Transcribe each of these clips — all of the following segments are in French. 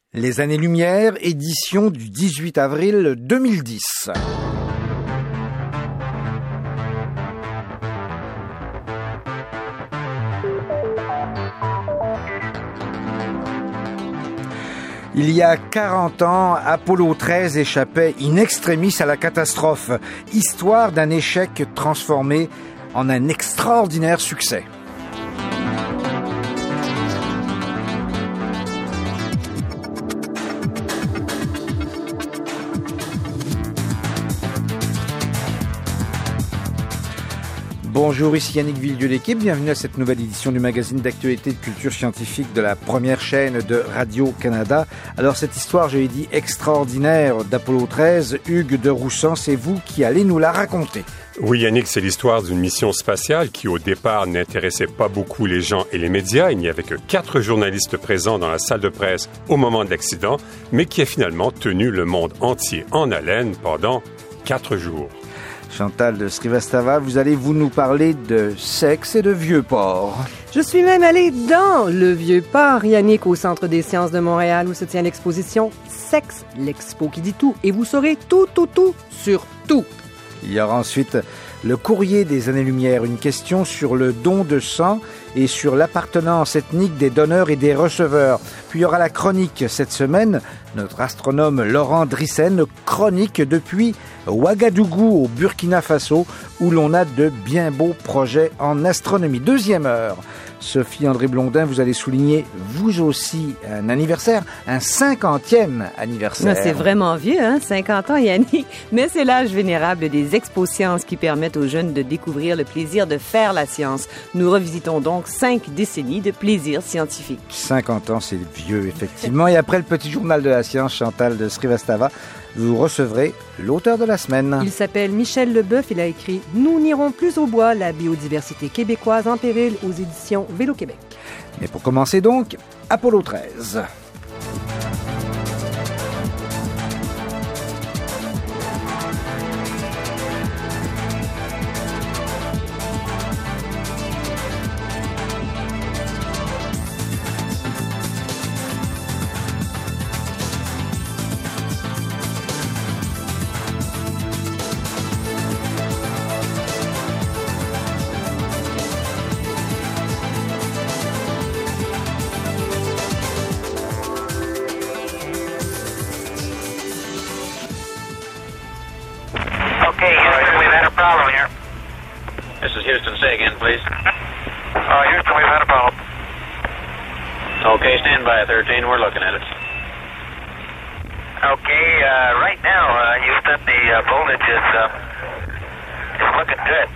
Les Années-Lumière, édition du 18 avril 2010. Il y a 40 ans, Apollo 13 échappait in extremis à la catastrophe, histoire d'un échec transformé en un extraordinaire succès. Bonjour, ici Yannick Villedieu l'équipe. Bienvenue à cette nouvelle édition du magazine d'actualité de culture scientifique de la première chaîne de Radio-Canada. Alors cette histoire, je l'ai dit, extraordinaire d'Apollo 13, Hugues de Roussan, c'est vous qui allez nous la raconter. Oui, Yannick, c'est l'histoire d'une mission spatiale qui, au départ, n'intéressait pas beaucoup les gens et les médias. Il n'y avait que 4 journalistes présents dans la salle de presse au moment de l'accident, mais qui a finalement tenu le monde entier en haleine pendant 4 jours. Chantal de Srivastava, vous allez nous parler de sexe et de vieux port. Je suis même allée dans le vieux port, Yannick, au Centre des sciences de Montréal, où se tient l'exposition Sexe, l'expo qui dit tout, et vous saurez tout sur tout. Il y aura ensuite le courrier des Années-Lumière, une question sur le don de sang et sur l'appartenance ethnique des donneurs et des receveurs. Puis il y aura la chronique cette semaine, notre astronome Laurent Drissen, chronique depuis Ouagadougou au Burkina Faso, où l'on a de bien beaux projets en astronomie. Deuxième heure, Sophie-André Blondin, vous allez souligner, vous aussi, un anniversaire, un 50e anniversaire. C'est vraiment vieux, 50 ans, Yannick. Mais c'est l'âge vénérable des expo-sciences qui permettent aux jeunes de découvrir le plaisir de faire la science. Nous revisitons donc 5 décennies de plaisir scientifique. 50 ans, c'est vieux, effectivement. Et après le petit journal de la science, Chantal de Srivastava, vous recevrez l'auteur de la semaine. Il s'appelle Michel Leboeuf. Il a écrit « Nous n'irons plus au bois, la biodiversité québécoise en péril » aux éditions Vélo-Québec. Mais pour commencer donc, Apollo 13. Houston, say again, please. Houston, we've had a problem. Okay, stand by, 13. We're looking at it. Okay, right now, Houston, the voltage is looking good.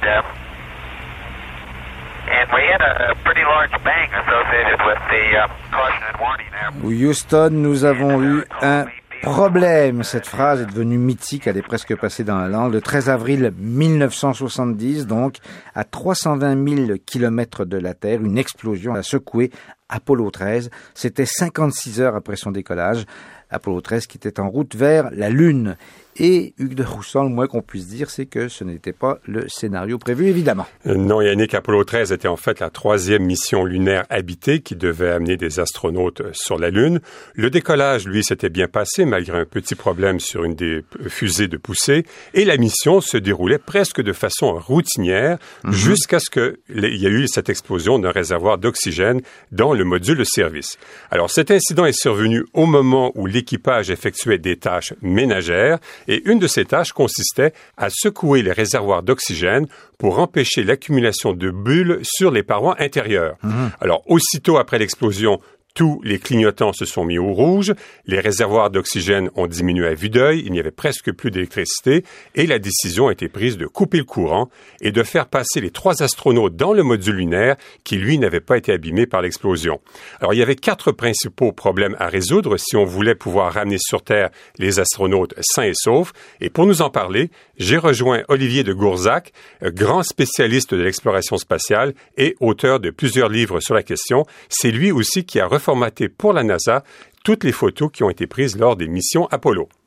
And we had a pretty large bang associated with the caution and warning there. Houston, nous avons eu un problème. Cette phrase est devenue mythique, elle est presque passée dans la langue. Le 13 avril 1970, donc, à 320 000 kilomètres de la Terre, une explosion a secoué Apollo 13. C'était 56 heures après son décollage. Apollo 13 qui était en route vers la Lune. Et Hugues de Roussan, le moins qu'on puisse dire, c'est que ce n'était pas le scénario prévu, évidemment. Non, Yannick, Apollo 13 était en fait la 3e mission lunaire habitée qui devait amener des astronautes sur la Lune. Le décollage, lui, s'était bien passé, malgré un petit problème sur une des fusées de poussée. Et la mission se déroulait presque de façon routinière, jusqu'à ce qu'il y ait eu cette explosion d'un réservoir d'oxygène dans le module de service. Alors, cet incident est survenu au moment où l'équipage effectuait des tâches ménagères. Et une de ces tâches consistait à secouer les réservoirs d'oxygène pour empêcher l'accumulation de bulles sur les parois intérieures. Alors, aussitôt après l'explosion, tous les clignotants se sont mis au rouge, les réservoirs d'oxygène ont diminué à vue d'œil, il n'y avait presque plus d'électricité et la décision a été prise de couper le courant et de faire passer les 3 astronautes dans le module lunaire qui, lui, n'avait pas été abîmé par l'explosion. Alors, il y avait 4 principaux problèmes à résoudre si on voulait pouvoir ramener sur Terre les astronautes sains et saufs. Et pour nous en parler, j'ai rejoint Olivier de Gourzac, grand spécialiste de l'exploration spatiale et auteur de plusieurs livres sur la question. C'est lui aussi qui a reformaté pour la NASA toutes les photos qui ont été prises lors des missions Apollo.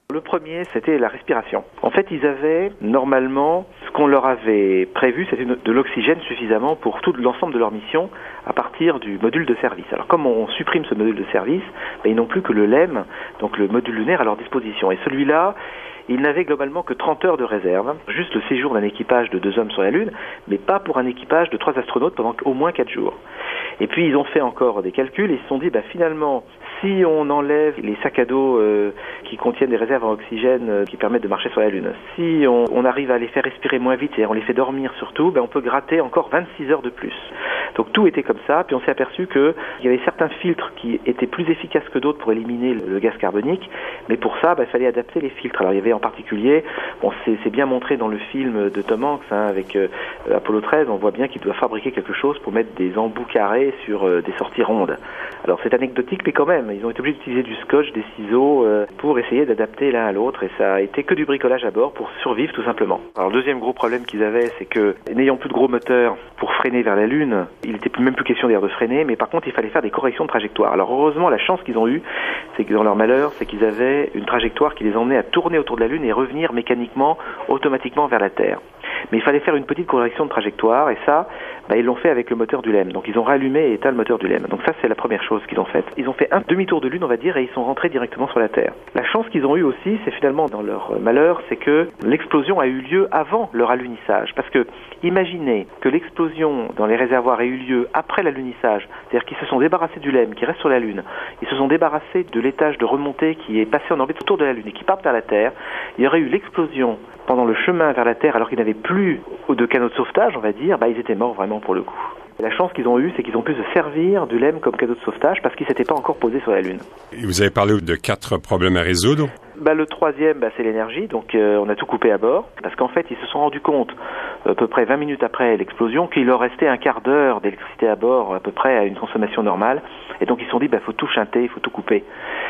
Le premier, c'était la respiration. En fait, ils avaient normalement, ce qu'on leur avait prévu, c'était de l'oxygène suffisamment pour tout l'ensemble de leur mission à partir du module de service. Alors comme on supprime ce module de service, ils n'ont plus que le LEM, donc le module lunaire, à leur disposition. Et celui-là, il n'avait globalement que 30 heures de réserve, juste le séjour d'un équipage de 2 hommes sur la Lune, mais pas pour un équipage de 3 astronautes pendant au moins 4 jours. Et puis ils ont fait encore des calculs et ils se sont dit, finalement, si on enlève les sacs à dos qui contiennent des réserves en oxygène qui permettent de marcher sur la Lune, si on arrive à les faire respirer moins vite et on les fait dormir surtout, on peut gratter encore 26 heures de plus. Donc tout était comme ça, puis on s'est aperçu qu'il y avait certains filtres qui étaient plus efficaces que d'autres pour éliminer le gaz carbonique, mais pour ça, il fallait adapter les filtres. Alors il y avait en particulier, c'est bien montré dans le film de Tom Hanks avec Apollo 13, on voit bien qu'il doit fabriquer quelque chose pour mettre des embouts carrés sur des sorties rondes. Alors c'est anecdotique, mais quand même, ils ont été obligés d'utiliser du scotch, des ciseaux pour essayer d'adapter l'un à l'autre, et ça a été que du bricolage à bord pour survivre tout simplement. Alors le deuxième gros problème qu'ils avaient, c'est que n'ayant plus de gros moteurs pour freiner vers la Lune, il n'était même plus question d'ailleurs de freiner, mais par contre il fallait faire des corrections de trajectoire. Alors heureusement, la chance qu'ils ont eue, c'est que dans leur malheur, c'est qu'ils avaient une trajectoire qui les emmenait à tourner autour de la Lune et revenir mécaniquement, automatiquement vers la Terre. Mais il fallait faire une petite correction de trajectoire, et ça, ils l'ont fait avec le moteur du LEM. Donc ils ont rallumé et éteint le moteur du LEM. Donc ça, c'est la première chose qu'ils ont faite. Ils ont fait un demi-tour de Lune, on va dire, et ils sont rentrés directement sur la Terre. La chance qu'ils ont eue aussi, c'est finalement dans leur malheur, c'est que l'explosion a eu lieu avant leur alunissage. Parce que imaginez que l'explosion dans les réservoirs ait eu lieu après l'alunissage, c'est-à-dire qu'ils se sont débarrassés du LEM qui reste sur la Lune, ils se sont débarrassés de l'étage de remontée qui est passé en orbite autour de la Lune et qui part vers la Terre. Il y aurait eu l'explosion pendant le chemin vers la Terre alors qu'ils n'avaient plus de canot de sauvetage, on va dire, ils étaient morts vraiment pour le coup. Et la chance qu'ils ont eue, c'est qu'ils ont pu se servir du LEM comme canot de sauvetage parce qu'ils ne s'étaient pas encore posés sur la Lune. Et vous avez parlé de 4 problèmes à résoudre. Le troisième, c'est l'énergie. Donc on a tout coupé à bord parce qu'en fait, ils se sont rendus compte à peu près 20 minutes après l'explosion qu'il leur restait un quart d'heure d'électricité à bord à peu près à une consommation normale. Et donc ils se sont dit, faut tout chanter, il faut tout couper.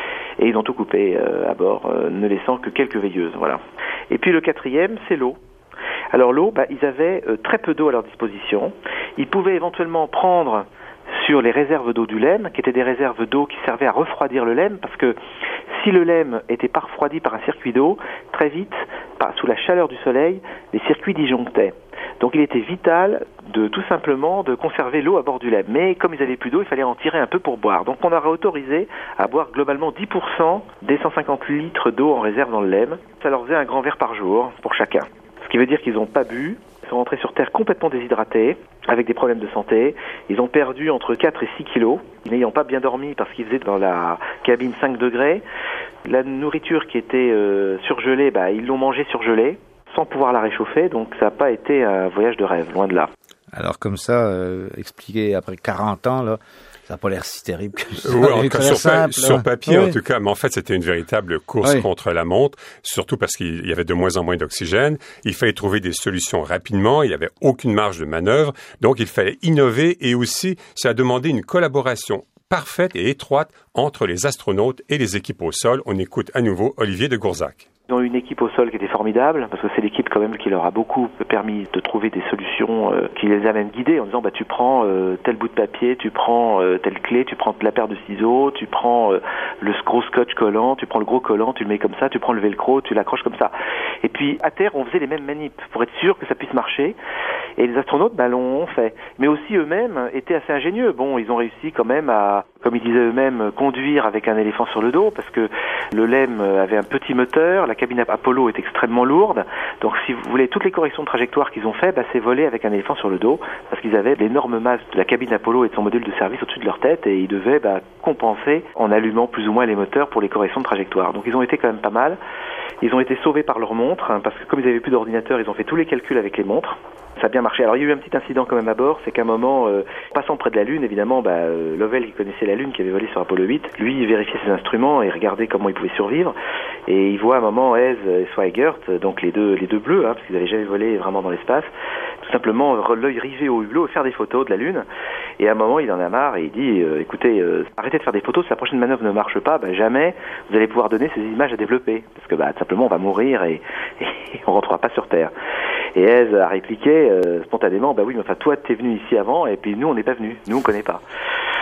Et ils ont tout coupé à bord, ne laissant que quelques veilleuses. Voilà. Et puis le quatrième, c'est l'eau. Alors l'eau, ils avaient très peu d'eau à leur disposition. Ils pouvaient éventuellement prendre sur les réserves d'eau du LEM, qui étaient des réserves d'eau qui servaient à refroidir le LEM, parce que si le LEM était pas refroidi par un circuit d'eau, très vite, sous la chaleur du soleil, les circuits disjonctaient. Donc il était vital tout simplement de conserver l'eau à bord du LEM. Mais comme ils n'avaient plus d'eau, il fallait en tirer un peu pour boire. Donc on aurait autorisé à boire globalement 10% des 150 litres d'eau en réserve dans le LEM. Ça leur faisait un grand verre par jour pour chacun. Ce qui veut dire qu'ils n'ont pas bu, ils sont rentrés sur Terre complètement déshydratés, avec des problèmes de santé. Ils ont perdu entre 4 et 6 kilos, n'ayant pas bien dormi parce qu'ils faisaient dans la cabine 5 degrés. La nourriture qui était surgelée, ils l'ont mangée surgelée, sans pouvoir la réchauffer, donc ça n'a pas été un voyage de rêve, loin de là. Alors comme ça, expliqué après 40 ans, là, ça n'a pas l'air si terrible que ça. Oui, sur papier, en tout cas. Mais en fait, c'était une véritable course contre la montre, surtout parce qu'il y avait de moins en moins d'oxygène. Il fallait trouver des solutions rapidement. Il n'y avait aucune marge de manœuvre. Donc, il fallait innover et aussi, ça a demandé une collaboration parfaite et étroite entre les astronautes et les équipes au sol. On écoute à nouveau Olivier de Gourzac. Ils ont une équipe au sol qui était formidable, parce que c'est l'équipe quand même qui leur a beaucoup permis de trouver des solutions, qui les a même guidés en disant tu prends tel bout de papier, tu prends telle clé, tu prends la paire de ciseaux, tu prends le gros scotch collant, tu prends le gros collant, tu le mets comme ça, tu prends le velcro, tu l'accroches comme ça. Et puis à terre, on faisait les mêmes manips pour être sûr que ça puisse marcher. Et les astronautes l'ont fait. Mais aussi eux-mêmes étaient assez ingénieux. Bon, ils ont réussi quand même à, comme ils disaient eux-mêmes, conduire avec un éléphant sur le dos, parce que le LEM avait un petit moteur, la cabine Apollo est extrêmement lourde. Donc si vous voulez, toutes les corrections de trajectoire qu'ils ont fait, c'est voler avec un éléphant sur le dos, parce qu'ils avaient l'énorme masse de la cabine Apollo et de son module de service au-dessus de leur tête, et ils devaient compenser en allumant plus ou moins les moteurs pour les corrections de trajectoire. Donc ils ont été quand même pas mal. Ils ont été sauvés par leur montre, parce que comme ils n'avaient plus d'ordinateur, ils ont fait tous les calculs avec les montres. Ça a bien marché. Alors il y a eu un petit incident quand même à bord, c'est qu'à un moment, passant près de la Lune, évidemment, Lovell qui connaissait la Lune, qui avait volé sur Apollo 8, lui il vérifiait ses instruments et regardait comment il pouvait survivre. Et il voit à un moment Hayes et Swigert, donc les deux bleus, parce qu'ils n'avaient jamais volé vraiment dans l'espace, tout simplement l'œil rivé au hublot et faire des photos de la Lune. Et à un moment il en a marre et il dit écoutez, arrêtez de faire des photos, si la prochaine manœuvre ne marche pas, jamais vous allez pouvoir donner ces images à développer, parce que tout simplement on va mourir et on rentrera pas sur Terre. Et Hayes a répliqué spontanément oui, mais toi t'es venu ici avant et puis nous on n'est pas venus, nous on connaît pas.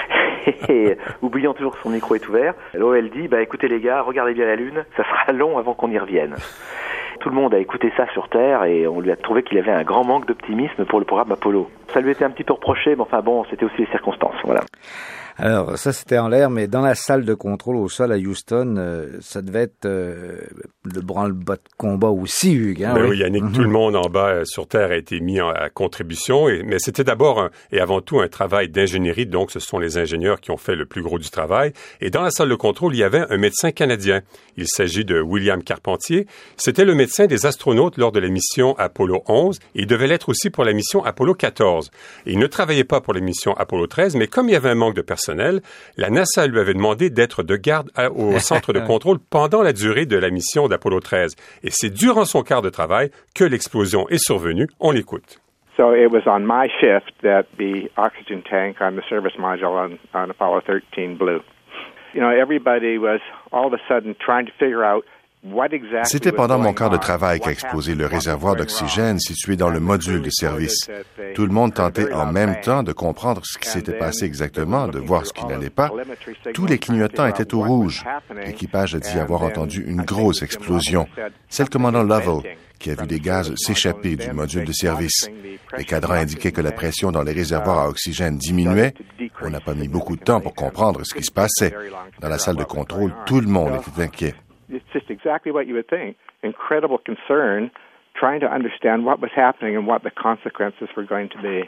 et oubliant toujours que son micro est ouvert. Lowell dit, écoutez les gars, regardez bien la Lune, ça sera long avant qu'on y revienne. Tout le monde a écouté ça sur Terre et on lui a trouvé qu'il avait un grand manque d'optimisme pour le programme Apollo. Ça lui était un petit peu reproché, mais enfin bon, c'était aussi les circonstances, voilà. Alors, ça, c'était en l'air, mais dans la salle de contrôle au sol à Houston, ça devait être le branle-bas de combat aussi, Hugues. Hein, oui, Yannick, tout le monde en bas sur Terre a été mis à contribution, mais c'était d'abord et avant tout un travail d'ingénierie, donc ce sont les ingénieurs qui ont fait le plus gros du travail. Et dans la salle de contrôle, il y avait un médecin canadien. Il s'agit de William Carpentier. C'était le médecin des astronautes lors de la mission Apollo 11 et il devait l'être aussi pour la mission Apollo 14. Et il ne travaillait pas pour la mission Apollo 13, mais comme il y avait un manque de personnel, la NASA lui avait demandé d'être de garde au centre de contrôle pendant la durée de la mission d'Apollo 13. Et c'est durant son quart de travail que l'explosion est survenue. On l'écoute. So it was on my shift that the oxygen tank on the service module on Apollo 13 blew. You know, everybody was all of a sudden trying to figure out C'était pendant mon quart de travail qu'a explosé le réservoir d'oxygène situé dans le module de service. Tout le monde tentait en même temps de comprendre ce qui s'était passé exactement, de voir ce qui n'allait pas. Tous les clignotants étaient au rouge. L'équipage a dit avoir entendu une grosse explosion. C'est le commandant Lovell qui a vu des gaz s'échapper du module de service. Les cadrans indiquaient que la pression dans les réservoirs à oxygène diminuait. On n'a pas mis beaucoup de temps pour comprendre ce qui se passait. Dans la salle de contrôle, tout le monde était inquiet. It's just exactly what you would think. Incredible concern, trying to understand what was happening and what the consequences were going to be.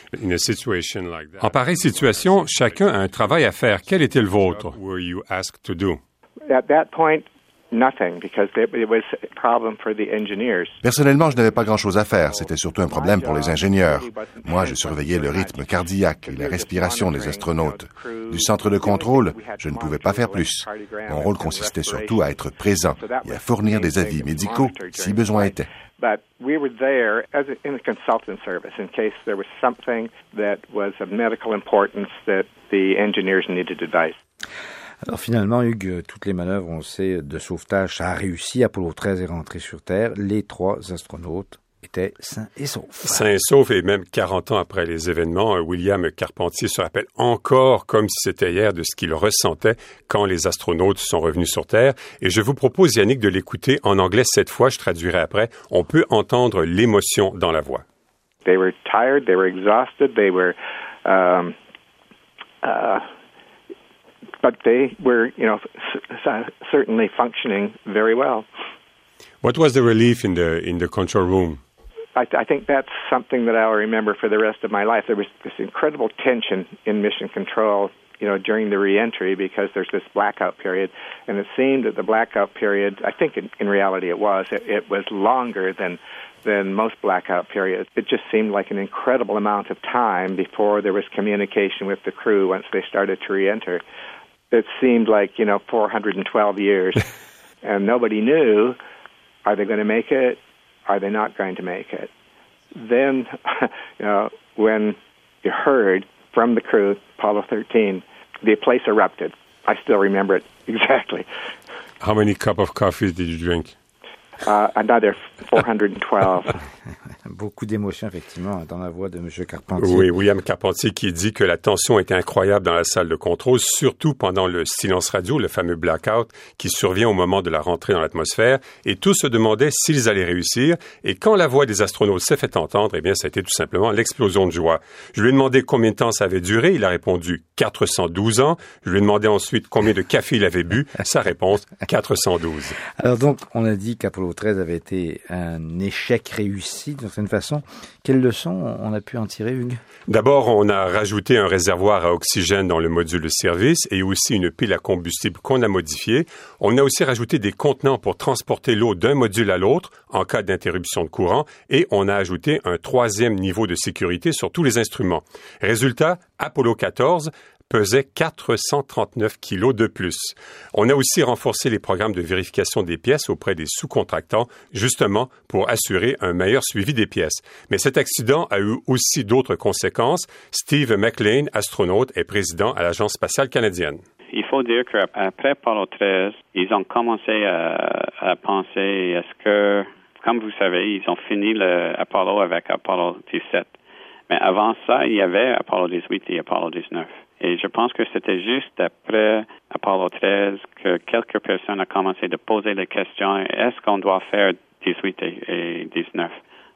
En pareille situation, chacun a un travail à faire. Quel était le vôtre? Were you asked to do? At that point, nothing, because it was a problem for the engineers. Personnellement, je n'avais pas grand-chose à faire. C'était surtout un problème pour les ingénieurs. Moi, je surveillais le rythme cardiaque et la respiration des astronautes. Du centre de contrôle, je ne pouvais pas faire plus. Mon rôle consistait surtout à être présent et à fournir des avis médicaux si besoin était. But we were there in a consultant service in case there was something that was of medical importance that the engineers needed advice. Alors finalement, Hugues, toutes les manœuvres, on sait, de sauvetage, ça a réussi. Apollo 13 est rentré sur Terre. Les 3 astronautes étaient sains et saufs. Sains et saufs, et même 40 ans après les événements, William Carpentier se rappelle encore, comme si c'était hier, de ce qu'il ressentait quand les astronautes sont revenus sur Terre. Et je vous propose, Yannick, de l'écouter en anglais cette fois. Je traduirai après. On peut entendre l'émotion dans la voix. They were tired, they were exhausted, they were... but they were, certainly functioning very well. What was the relief in the control room? I think that's something that I'll remember for the rest of my life. There was this incredible tension in mission control, during the re-entry because there's this blackout period, and it seemed that the blackout period, I think in reality it was longer than most blackout periods. It just seemed like an incredible amount of time before there was communication with the crew once they started to re-enter. It seemed like, 412 years, and nobody knew, are they going to make it? Are they not going to make it? Then, when you heard from the crew, Apollo 13, the place erupted. I still remember it exactly. How many cups of coffee did you drink? Another 412. Beaucoup d'émotions, effectivement, dans la voix de M. Carpentier. Oui, William Carpentier qui dit que la tension était incroyable dans la salle de contrôle, surtout pendant le silence radio, le fameux blackout qui survient au moment de la rentrée dans l'atmosphère, et tous se demandaient s'ils allaient réussir. Et quand la voix des astronautes s'est fait entendre, eh bien, ça a été tout simplement l'explosion de joie. Je lui ai demandé combien de temps ça avait duré. Il a répondu 412 ans. Je lui ai demandé ensuite combien de café il avait bu. Sa réponse, 412. Alors donc, on a dit qu'Apollo 13 avait été un échec réussi, d'une certaine façon. Quelle leçon on a pu en tirer, Hugues? D'abord, on a rajouté un réservoir à oxygène dans le module de service et aussi une pile à combustible qu'on a modifiée. On a aussi rajouté des contenants pour transporter l'eau d'un module à l'autre en cas d'interruption de courant et on a ajouté un 3e niveau de sécurité sur tous les instruments. Résultat, Apollo 14 pesait 439 kilos de plus. On a aussi renforcé les programmes de vérification des pièces auprès des sous-contractants, justement pour assurer un meilleur suivi des pièces. Mais cet accident a eu aussi d'autres conséquences. Steve McLean, astronaute, est président à l'Agence spatiale canadienne. Il faut dire qu'après Apollo 13, ils ont commencé à penser, est-ce que, comme vous savez, ils ont fini l'Apollo avec Apollo 17. Mais avant ça, il y avait Apollo 18 et Apollo 19. Et je pense que c'était juste après Apollo 13 que quelques personnes ont commencé de poser les questions. Est-ce qu'on doit faire 18 et 19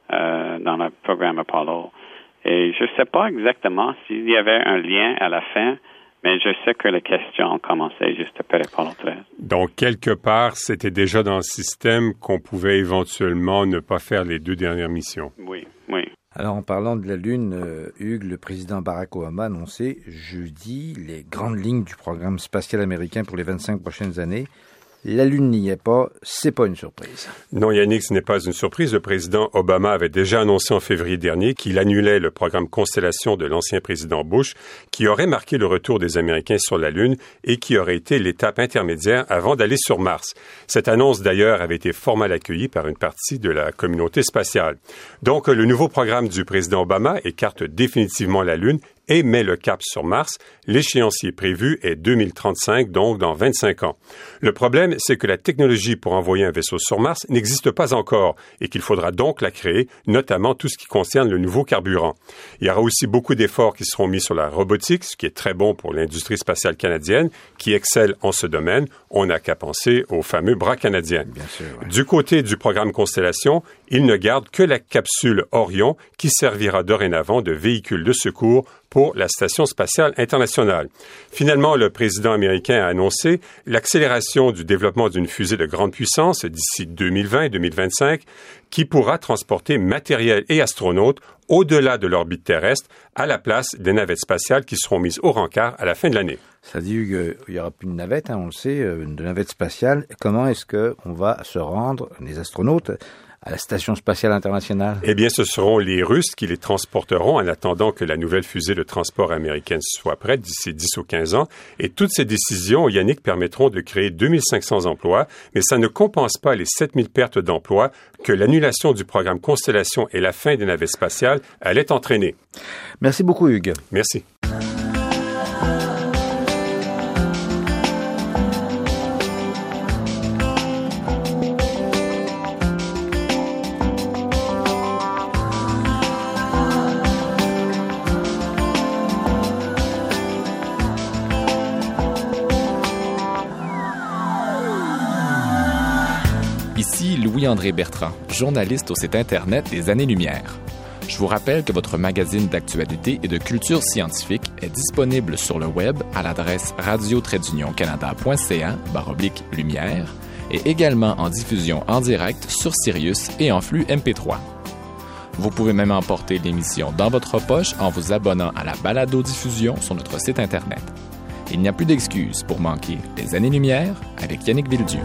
dans le programme Apollo? Et je ne sais pas exactement s'il y avait un lien à la fin, mais je sais que les questions ont commencé juste après Apollo 13. Donc, quelque part, c'était déjà dans le système qu'on pouvait éventuellement ne pas faire les 2 dernières missions. Oui. Alors, en parlant de la Lune, Hugues, le président Barack Obama a annoncé jeudi les grandes lignes du programme spatial américain pour les 25 prochaines années. La Lune n'y est pas, c'est pas une surprise. Non, Yannick, ce n'est pas une surprise. Le président Obama avait déjà annoncé en février dernier qu'il annulait le programme Constellation de l'ancien président Bush, qui aurait marqué le retour des Américains sur la Lune et qui aurait été l'étape intermédiaire avant d'aller sur Mars. Cette annonce, d'ailleurs, avait été fort mal accueillie par une partie de la communauté spatiale. Donc, le nouveau programme du président Obama écarte définitivement la Lune et met le cap sur Mars. L'échéancier prévu est 2035, donc dans 25 ans. Le problème, c'est que la technologie pour envoyer un vaisseau sur Mars n'existe pas encore et qu'il faudra donc la créer, notamment tout ce qui concerne le nouveau carburant. Il y aura aussi beaucoup d'efforts qui seront mis sur la robotique, ce qui est très bon pour l'industrie spatiale canadienne, qui excelle en ce domaine. On n'a qu'à penser au fameux bras canadien. Bien sûr, ouais. Du côté du programme Constellation, il ne garde que la capsule Orion, qui servira dorénavant de véhicule de secours pour la Station spatiale internationale. Finalement, le président américain a annoncé l'accélération du développement d'une fusée de grande puissance d'ici 2020 et 2025 qui pourra transporter matériel et astronautes au-delà de l'orbite terrestre à la place des navettes spatiales qui seront mises au rencard à la fin de l'année. Ça dit qu'il n'y aura plus de navette, on le sait, de navette spatiale. Comment est-ce qu'on va se rendre, les astronautes, à la Station spatiale internationale? Eh bien, ce seront les Russes qui les transporteront en attendant que la nouvelle fusée de transport américaine soit prête d'ici 10 ou 15 ans. Et toutes ces décisions, Yannick, permettront de créer 2500 emplois, mais ça ne compense pas les 7000 pertes d'emplois que l'annulation du programme Constellation et la fin des navettes spatiales allaient entraîner. Merci beaucoup, Hugues. Merci. Ici Louis-André Bertrand, journaliste au site Internet des Années-Lumière. Je vous rappelle que votre magazine d'actualité et de culture scientifique est disponible sur le web à l'adresse radio-canada.ca/lumière et également en diffusion en direct sur Sirius et en flux MP3. Vous pouvez même emporter l'émission dans votre poche en vous abonnant à la balado-diffusion sur notre site Internet. Il n'y a plus d'excuses pour manquer les Années-Lumière avec Yannick Villedieu.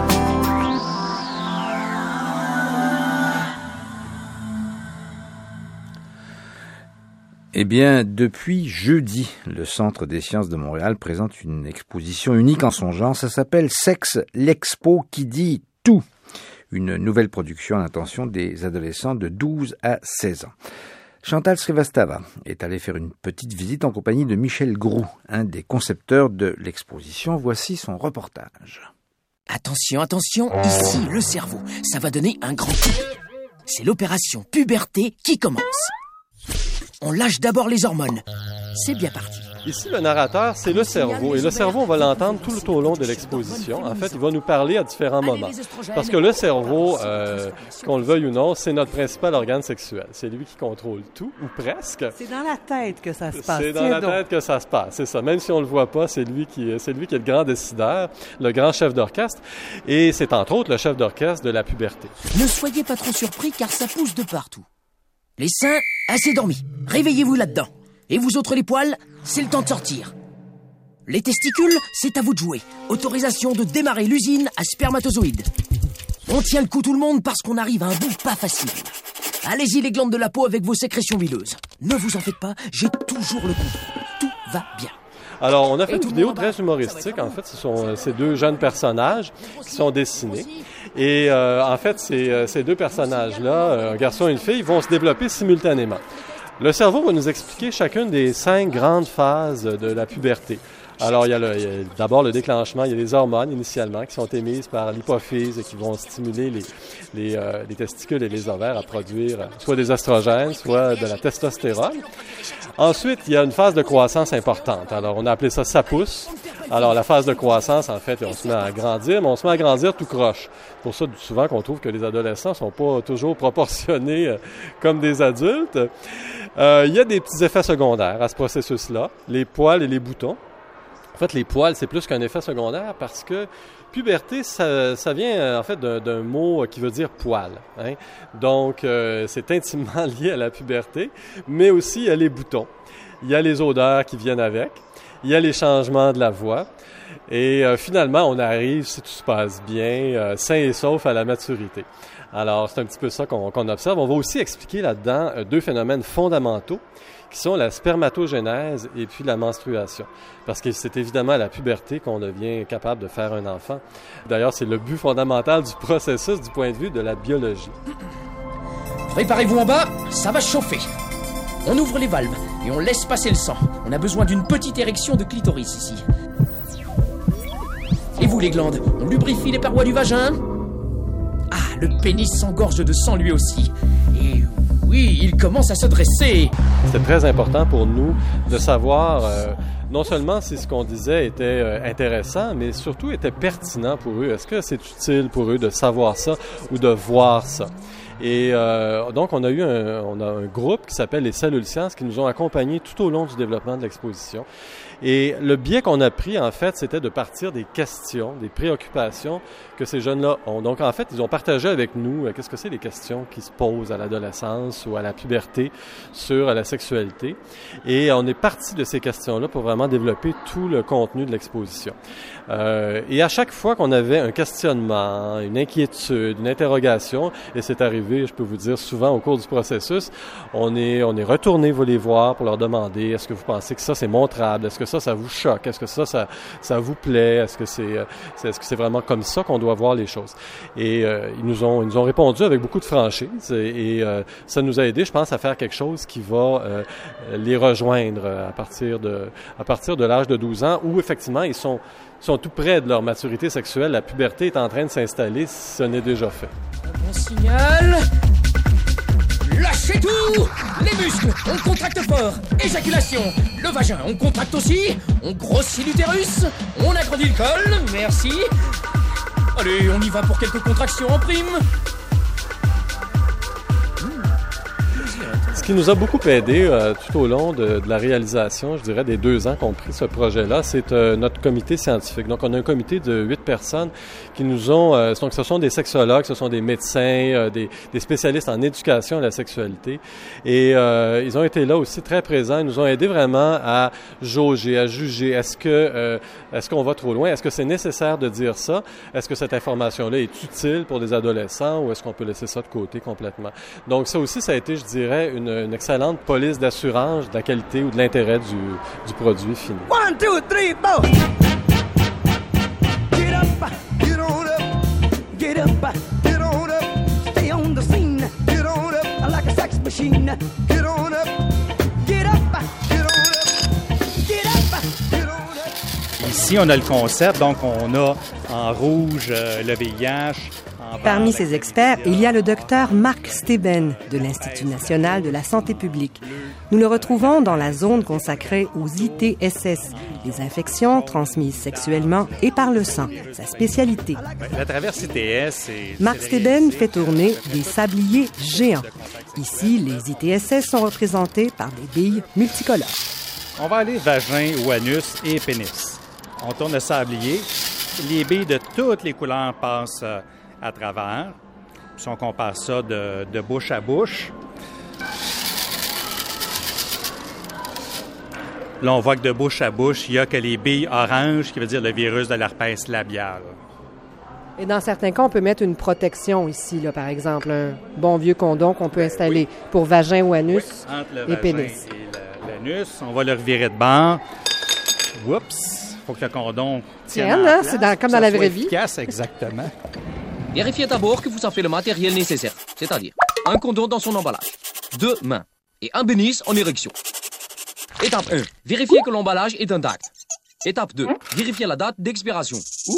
Eh bien, depuis jeudi, le Centre des sciences de Montréal présente une exposition unique en son genre. Ça s'appelle Sexe, l'expo qui dit tout. Une nouvelle production à l'intention des adolescents de 12 à 16 ans. Chantal Srivastava est allée faire une petite visite en compagnie de Michel Groux, un des concepteurs de l'exposition. Voici son reportage. Attention, attention, ici, le cerveau. Ça va donner un grand coup. C'est l'opération puberté qui commence. On lâche d'abord les hormones. C'est bien parti. Ici, le narrateur, c'est le cerveau. Et le cerveau, on va l'entendre tout au long de l'exposition. En fait, il va nous parler à différents moments. Parce que le cerveau, qu'on le veuille ou non, c'est notre principal organe sexuel. C'est lui qui contrôle tout, ou presque. C'est dans la tête que ça se passe. C'est dans la tête que ça se passe, c'est ça. Même si on le voit pas, c'est lui qui est le grand décideur, le grand chef d'orchestre. Et c'est entre autres le chef d'orchestre de la puberté. Ne soyez pas trop surpris, car ça pousse de partout. Les seins, assez dormis. Réveillez-vous là-dedans. Et vous autres les poils, c'est le temps de sortir. Les testicules, c'est à vous de jouer. Autorisation de démarrer l'usine à spermatozoïdes. On tient le coup tout le monde parce qu'on arrive à un bout pas facile. Allez-y les glandes de la peau avec vos sécrétions huileuses. Ne vous en faites pas, j'ai toujours le contrôle. Tout va bien. Alors, on a fait une vidéo très humoristique. En fait, ce sont ces deux jeunes personnages qui sont dessinés. Et en fait, ces deux personnages-là, un garçon et une fille, vont se développer simultanément. Le cerveau va nous expliquer chacune des 5 grandes phases de la puberté. Alors, d'abord le déclenchement, il y a les hormones initialement qui sont émises par l'hypophyse et qui vont stimuler les testicules et les ovaires à produire soit des estrogènes, soit de la testostérone. Ensuite, il y a une phase de croissance importante. Alors, on a appelé ça pousse. Alors, la phase de croissance, en fait, on se met à grandir, mais on se met à grandir tout croche. C'est pour ça, souvent, qu'on trouve que les adolescents sont pas toujours proportionnés comme des adultes. Il y a des petits effets secondaires à ce processus-là, les poils et les boutons. En fait, les poils, c'est plus qu'un effet secondaire parce que puberté, ça vient en fait d'un mot qui veut dire poil. Hein? Donc, c'est intimement lié à la puberté, mais aussi il y a les boutons. Il y a les odeurs qui viennent avec. Il y a les changements de la voix. Et finalement, on arrive, si tout se passe bien, sain et sauf à la maturité. Alors, c'est un petit peu ça qu'on observe. On va aussi expliquer là-dedans deux phénomènes fondamentaux qui sont la spermatogénèse et puis la menstruation. Parce que c'est évidemment à la puberté qu'on devient capable de faire un enfant. D'ailleurs, c'est le but fondamental du processus du point de vue de la biologie. Préparez-vous en bas, ça va chauffer. On ouvre les valves et on laisse passer le sang. On a besoin d'une petite érection de clitoris ici. Et vous les glandes, on lubrifie les parois du vagin. Ah, le pénis s'engorge de sang lui aussi. Et oui, il commence à se dresser. C'est très important pour nous de savoir non seulement si ce qu'on disait était intéressant, mais surtout était pertinent pour eux. Est-ce que c'est utile pour eux de savoir ça ou de voir ça? Et donc, on a un groupe qui s'appelle les Cellules Sciences qui nous ont accompagnés tout au long du développement de l'exposition. Et le biais qu'on a pris, en fait, c'était de partir des questions, des préoccupations que ces jeunes-là ont. Donc, en fait, ils ont partagé avec nous qu'est-ce que c'est les questions qui se posent à l'adolescence ou à la puberté sur la sexualité. Et on est parti de ces questions-là pour vraiment développer tout le contenu de l'exposition. Et à chaque fois qu'on avait un questionnement, une inquiétude, une interrogation, et c'est arrivé, je peux vous dire, souvent au cours du processus, on est retourné vous les voir pour leur demander est-ce que vous pensez que ça c'est montrable, est-ce que ça vous choque, est-ce que ça vous plaît, est-ce que c'est vraiment comme ça qu'on doit voir les choses. Et ils nous ont répondu avec beaucoup de franchise et ça nous a aidé, je pense, à faire quelque chose qui va les rejoindre à partir de l'âge de 12 ans où effectivement ils sont tout près de leur maturité sexuelle. La puberté est en train de s'installer, ce n'est déjà fait. On signale. Lâchez tout. Les muscles, on contracte fort. Éjaculation. Le vagin, on contracte aussi. On grossit l'utérus. On agrandit le col. Merci. Allez, on y va pour quelques contractions en prime. Ce qui nous a beaucoup aidé tout au long de la réalisation, je dirais, des 2 ans qu'on a pris ce projet-là, c'est notre comité scientifique. Donc, on a un comité de 8 personnes qui nous ont... donc, ce sont des sexologues, ce sont des médecins, des spécialistes en éducation à la sexualité. Et ils ont été là aussi très présents. Ils nous ont aidés vraiment à jauger, à juger. Est-ce qu'on va trop loin? Est-ce que c'est nécessaire de dire ça? Est-ce que cette information-là est utile pour des adolescents ou est-ce qu'on peut laisser ça de côté complètement? Donc, ça aussi, ça a été, je dirais, une excellente police d'assurance de la qualité ou de l'intérêt du produit fini. 1, 2, 3, 4. Get up, get on up, get up, get on up, stay on the scene, get on up, like a sex machine, get on up, get up, get on up, get up, get on up. Ici, on a le concept, donc on a en rouge le VIH. Parmi ces experts, il y a le docteur Marc Steben de l'Institut national de la santé publique. Nous le retrouvons dans la zone consacrée aux ITSS, les infections transmises sexuellement et par le sang, sa spécialité. À travers ITS, c'est... Marc Steben fait tourner des sabliers géants. Ici, les ITSS sont représentés par des billes multicolores. On va aller vagin ou anus et pénis. On tourne le sablier. Les billes de toutes les couleurs passent à travers. Si on compare ça de bouche à bouche, là, on voit que de bouche à bouche, il y a que les billes oranges, qui veut dire le virus de l'herpès labial. Et dans certains cas, on peut mettre une protection ici, là, par exemple, un bon vieux condom qu'on peut installer pour vagin ou anus et pénis. Et l'anus, on va le revirer de bord. Oups! Il faut que le condom tienne hein, c'est comme dans la vraie vie. Efficace, exactement. Vérifiez d'abord que vous avez le matériel nécessaire, c'est-à-dire un condom dans son emballage, 2 mains et un pénis en érection. Étape 1. Vérifiez que l'emballage est intact. Étape 2. Vérifiez la date d'expiration.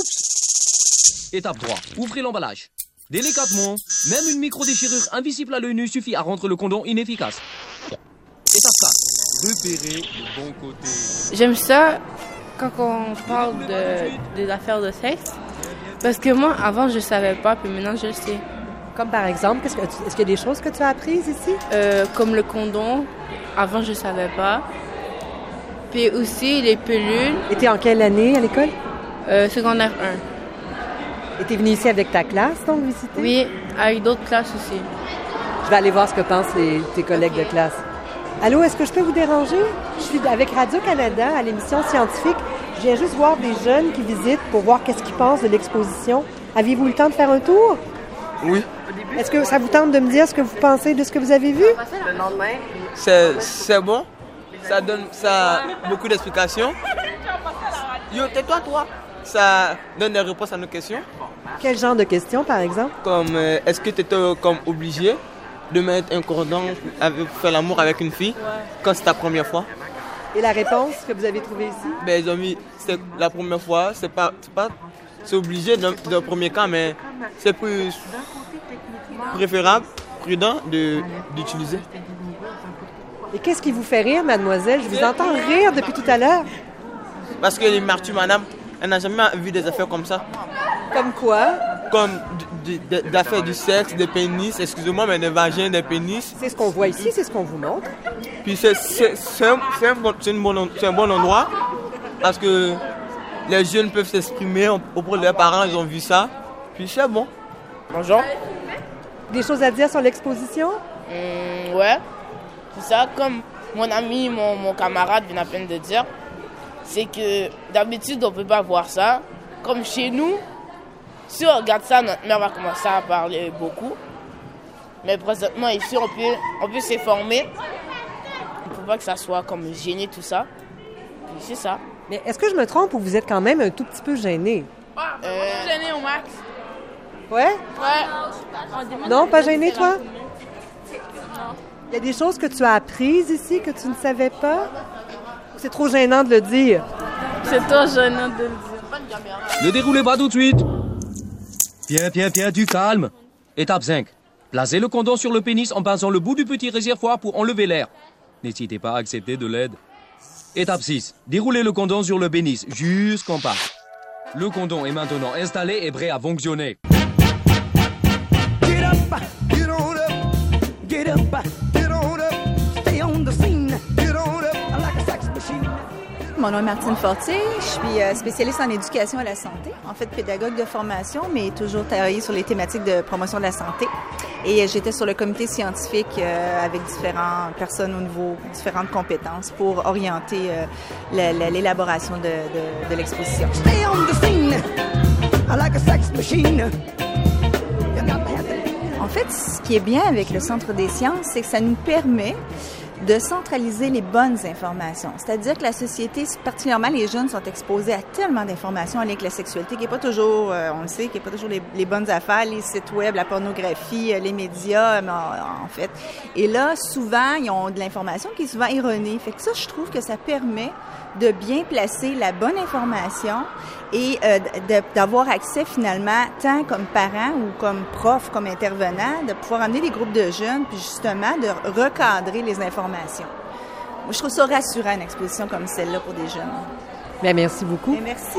Oups. Étape 3. Ouvrez l'emballage. Délicatement, même une micro-déchirure invisible à l'œil nu suffit à rendre le condom inefficace. Étape 4. Repérez le bon côté. J'aime ça quand on parle des affaires de sexe. Parce que moi, avant, je savais pas, puis maintenant, je le sais. Comme par exemple, est-ce qu'il y a des choses que tu as apprises ici? Comme le condom. Avant, je savais pas. Puis aussi, les pilules. Et t'es en quelle année à l'école? Secondaire 1. Et t'es venue ici avec ta classe, donc, visiter? Oui, avec d'autres classes aussi. Je vais aller voir ce que pensent tes collègues de classe. Allô, est-ce que je peux vous déranger? Je suis avec Radio-Canada à l'émission Scientifique. Je viens juste voir des jeunes qui visitent pour voir qu'est-ce qu'ils pensent de l'exposition. Aviez-vous le temps de faire un tour? Oui. Est-ce que ça vous tente de me dire ce que vous pensez de ce que vous avez vu? Le lendemain. C'est bon. Ça donne beaucoup d'explications. Yo, tais-toi, toi. Ça donne des réponses à nos questions. Quel genre de questions, par exemple? Comme, est-ce que tu étais obligé de mettre un cordon pour faire l'amour avec une fille quand c'est ta première fois? Et la réponse que vous avez trouvée ici? Ben, ils ont mis, c'est la première fois, c'est obligé dans le premier cas, mais c'est plus préférable, prudent d'utiliser. Et qu'est-ce qui vous fait rire, mademoiselle? Je vous entends rire depuis tout à l'heure. Parce que les martyrs, madame, elle n'a jamais vu des affaires comme ça. Comme quoi? Comme des affaires du sexe, des pénis, excusez-moi, mais des vagins, des pénis. C'est ce qu'on voit ici, c'est ce qu'on vous montre. Puis c'est un bon endroit parce que les jeunes peuvent s'exprimer auprès de leurs parents, ils ont vu ça. Puis c'est bon. Bonjour. Des choses à dire sur l'exposition? Ouais. C'est ça, comme mon ami, mon camarade vient à peine de dire, c'est que d'habitude, on ne peut pas voir ça. Comme chez nous, si on regarde ça, notre mère va commencer à parler beaucoup. Mais présentement, ici, on peut s'informer. Il ne faut pas que ça soit comme gêné, tout ça. Puis c'est ça. Mais est-ce que je me trompe ou vous êtes quand même un tout petit peu gêné? Gêné au max. Ouais? Ouais. Non, pas gêné, toi? Il y a des choses que tu as apprises ici que tu ne savais pas? C'est trop gênant de le dire. C'est trop gênant de le dire. Ne déroulez pas tout de suite. Bien, du calme. Étape 5. Placez le condom sur le pénis en pinçant le bout du petit réservoir pour enlever l'air. N'hésitez pas à accepter de l'aide. Étape 6. Déroulez le condom sur le pénis jusqu'en bas. Le condom est maintenant installé et prêt à fonctionner. Get up, get on up, get up, get on up, stay on the scene, get on up like a sex machine. Mon nom est Martine Fortier, je suis spécialiste en éducation à la santé, en fait pédagogue de formation, mais toujours travaillé sur les thématiques de promotion de la santé. Et j'étais sur le comité scientifique avec différentes personnes au niveau différentes compétences pour orienter l'élaboration de l'exposition. Stay on the scene, like a sex machine. En fait, ce qui est bien avec le Centre des sciences, c'est que ça nous permet de centraliser les bonnes informations. C'est-à-dire que la société, particulièrement les jeunes, sont exposés à tellement d'informations en lien avec la sexualité qui n'est pas toujours, on le sait, qui n'est pas toujours les bonnes affaires, les sites web, la pornographie, les médias, en fait. Et là, souvent, ils ont de l'information qui est souvent erronée. Fait que ça, je trouve que ça permet de bien placer la bonne information et d'avoir accès finalement, tant comme parent ou comme prof, comme intervenant, de pouvoir amener des groupes de jeunes, puis justement de recadrer les informations. Moi, je trouve ça rassurant, une exposition comme celle-là pour des jeunes. Bien, merci beaucoup. Bien, merci.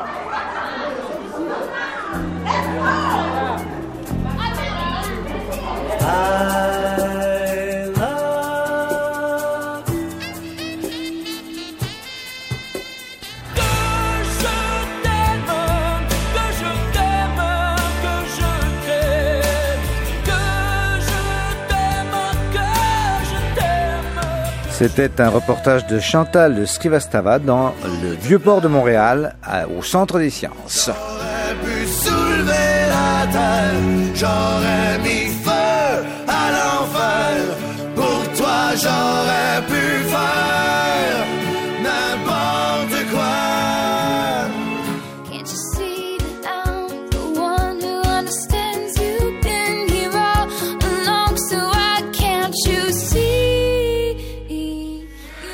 C'était un reportage de Chantal de Srivastava dans le Vieux-Port de Montréal, au Centre des sciences. J'aurais pu soulever la terre, j'aurais mis feu à l'enfer. Pour toi, j'aurais pu faire n'importe quoi. Can't you see that I'm the one who understands you? Been here all along, so why can't you see?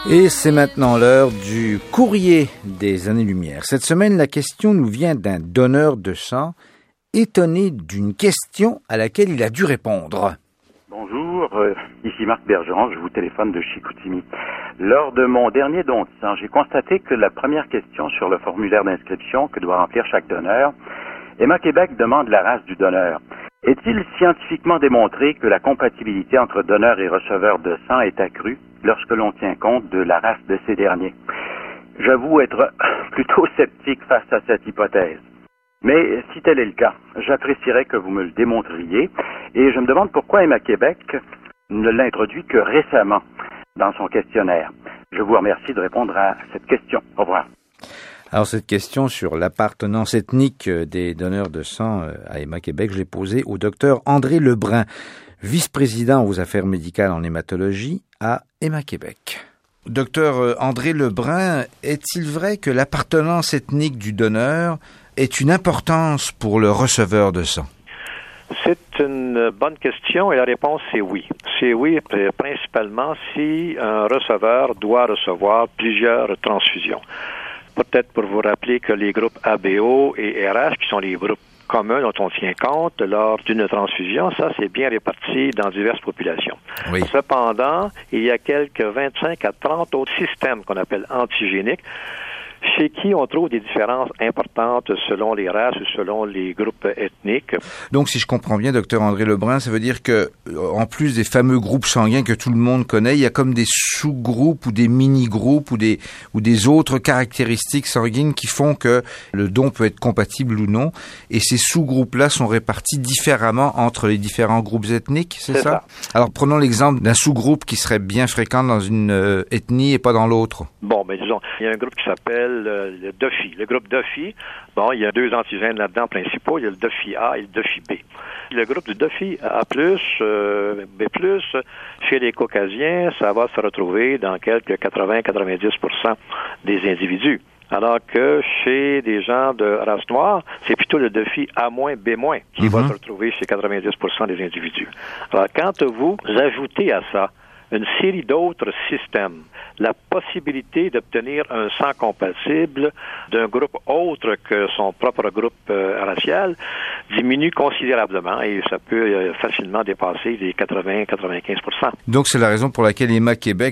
Et c'est maintenant l'heure du courrier des années-lumière. Cette semaine, la question nous vient d'un donneur de sang étonné d'une question à laquelle il a dû répondre. Bonjour, ici Marc Bergeron, je vous téléphone de Chicoutimi. Lors de mon dernier don de sang, j'ai constaté que la première question sur le formulaire d'inscription que doit remplir chaque donneur, Emma Québec demande la race du donneur. Est-il scientifiquement démontré que la compatibilité entre donneur et receveur de sang est accrue lorsque l'on tient compte de la race de ces derniers? J'avoue être plutôt sceptique face à cette hypothèse. Mais si tel est le cas, j'apprécierais que vous me le démontriez et je me demande pourquoi Emma Québec ne l'introduit que récemment dans son questionnaire. Je vous remercie de répondre à cette question. Au revoir. Alors, cette question sur l'appartenance ethnique des donneurs de sang à Emma Québec, je l'ai posée au docteur André Lebrun, vice-président aux affaires médicales en hématologie à Emma Québec. Docteur André Lebrun, est-il vrai que l'appartenance ethnique du donneur est une importance pour le receveur de sang? C'est une bonne question et la réponse c'est oui. C'est oui principalement si un receveur doit recevoir plusieurs transfusions. Peut-être pour vous rappeler que les groupes ABO et RH, qui sont les groupes communs dont on tient compte lors d'une transfusion, ça c'est bien réparti dans diverses populations. Oui. Cependant, il y a quelques 25 à 30 autres systèmes qu'on appelle antigéniques, chez qui on trouve des différences importantes selon les races ou selon les groupes ethniques. Donc, si je comprends bien, docteur André Lebrun, ça veut dire que, en plus des fameux groupes sanguins que tout le monde connaît, il y a comme des sous-groupes ou des mini-groupes ou des autres caractéristiques sanguines qui font que le don peut être compatible ou non. Et ces sous-groupes-là sont répartis différemment entre les différents groupes ethniques, c'est ça? Alors, prenons l'exemple d'un sous-groupe qui serait bien fréquent dans une ethnie et pas dans l'autre. Bon, ben disons, il y a un groupe qui s'appelle le DeFi. Le groupe DeFi, bon, il y a deux antigènes là-dedans principaux, il y a le DeFi A et le DeFi B. Le groupe du DeFi A+, B+, chez les Caucasiens, ça va se retrouver dans quelques 80-90% des individus. Alors que chez des gens de race noire, c'est plutôt le DeFi A-, B- qui va se retrouver chez 90% des individus. Alors, quand vous ajoutez à ça une série d'autres systèmes, la possibilité d'obtenir un sang compatible d'un groupe autre que son propre groupe racial diminue considérablement et ça peut facilement dépasser les 80-95%. Donc, c'est la raison pour laquelle Emma Québec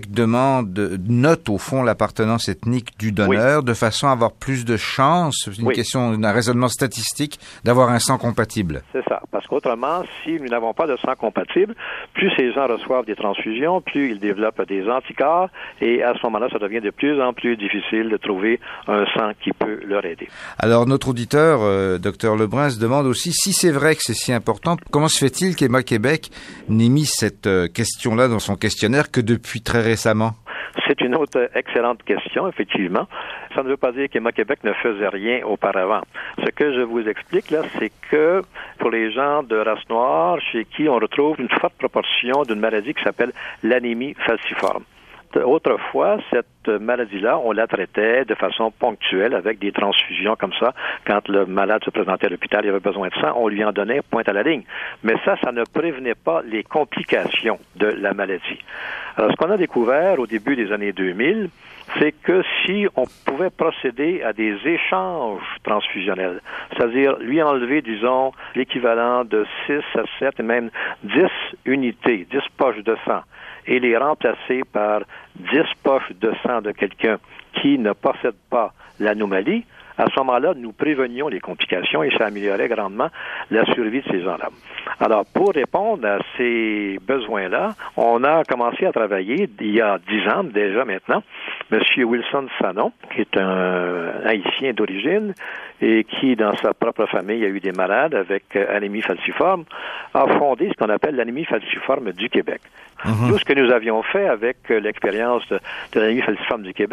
note au fond l'appartenance ethnique du donneur de façon à avoir plus de chances, c'est une question d'un raisonnement statistique, d'avoir un sang compatible. C'est ça, parce qu'autrement, si nous n'avons pas de sang compatible, plus ces gens reçoivent des transfusions, plus ils développent des anticorps et à ce moment-là, ça devient de plus en plus difficile de trouver un sang qui peut leur aider. Alors, notre auditeur, Dr Lebrun, se demande aussi si c'est vrai que c'est si important. Comment se fait-il qu'Emma Québec n'ait mis cette question-là dans son questionnaire que depuis très récemment? C'est une autre excellente question, effectivement. Ça ne veut pas dire qu'Emma Québec ne faisait rien auparavant. Ce que je vous explique là, c'est que pour les gens de race noire, chez qui on retrouve une forte proportion d'une maladie qui s'appelle l'anémie falciforme. Autrefois, cette maladie-là, on la traitait de façon ponctuelle avec des transfusions comme ça. Quand le malade se présentait à l'hôpital, il avait besoin de sang, on lui en donnait pointe à la ligne. Mais ça ne prévenait pas les complications de la maladie. Alors, ce qu'on a découvert au début des années 2000, c'est que si on pouvait procéder à des échanges transfusionnels, c'est-à-dire lui enlever, disons, l'équivalent de 6 à 7 et même 10 unités, 10 poches de sang, et les remplacer par 10 poches de sang de quelqu'un qui ne possède pas l'anomalie, à ce moment-là, nous prévenions les complications et ça améliorait grandement la survie de ces gens-là. Alors, pour répondre à ces besoins-là, on a commencé à travailler il y a 10 ans déjà maintenant. M. Wilson Sanon, qui est un Haïtien d'origine et qui, dans sa propre famille, a eu des malades avec anémie falciforme, a fondé ce qu'on appelle l'anémie falciforme du Québec. Tout ce que nous avions fait avec l'expérience de l'anémie falciforme du Québec,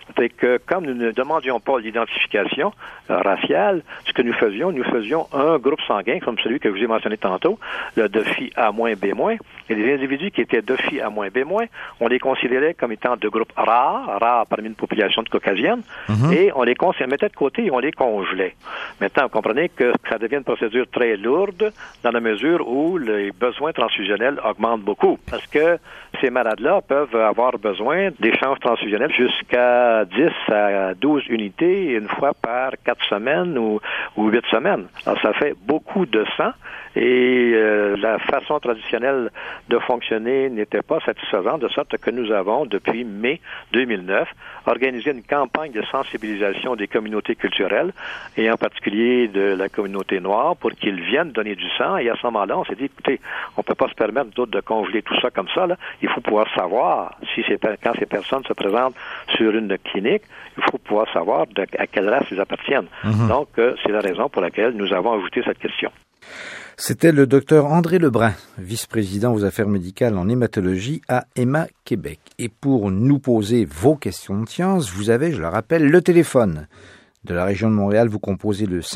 c'est que comme nous ne demandions pas l'identification raciale, ce que nous faisions un groupe sanguin, comme celui que je vous ai mentionné tantôt, le de phi A-B-. Et les individus qui étaient de phi A-B-, on les considérait comme étant de groupe rares parmi une population de caucasienne, et on les mettait de côté et on les congelait. Maintenant, vous comprenez que ça devient une procédure très lourde dans la mesure où les besoins transfusionnels augmentent beaucoup, parce que ces malades-là peuvent avoir besoin d'échanges transfusionnels jusqu'à 10 à 12 unités une fois par 4 semaines ou 8 semaines. Alors, ça fait beaucoup de sang et la façon traditionnelle de fonctionner n'était pas satisfaisante, de sorte que nous avons, depuis mai 2009, organisé une campagne de sensibilisation des communautés culturelles et en particulier de la communauté noire pour qu'ils viennent donner du sang. Et à ce moment-là, on s'est dit, écoutez, on peut pas se permettre d'autres de congeler tout ça comme ça, là. Il faut pouvoir savoir quand ces personnes se présentent sur une clinique, il faut pouvoir savoir à quelle race ils appartiennent. Donc, c'est la raison pour laquelle nous avons ajouté cette question. C'était le docteur André Lebrun, vice-président aux affaires médicales en hématologie à Héma Québec. Et pour nous poser vos questions de science, vous avez, je le rappelle, le téléphone. De la région de Montréal, vous composez le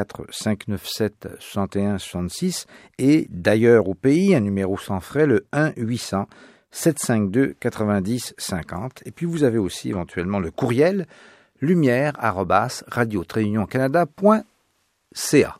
514-597-6166 et d'ailleurs au pays, un numéro sans frais, le 1-800-752-90-50. Et puis vous avez aussi éventuellement le courriel lumière@radio-canada.ca.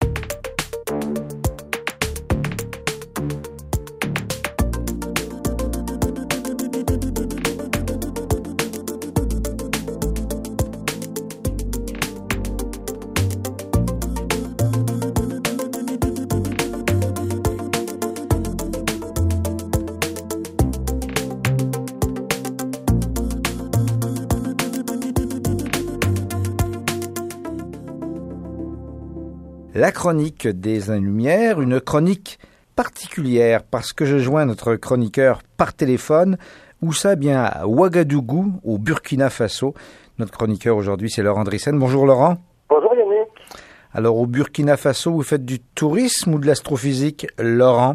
La chronique des Années-Lumière, une chronique particulière parce que je joins notre chroniqueur par téléphone, où ça bien à Ouagadougou, au Burkina Faso. Notre chroniqueur aujourd'hui, c'est Laurent Drissen. Bonjour Laurent. Bonjour Yannick. Alors au Burkina Faso, vous faites du tourisme ou de l'astrophysique, Laurent?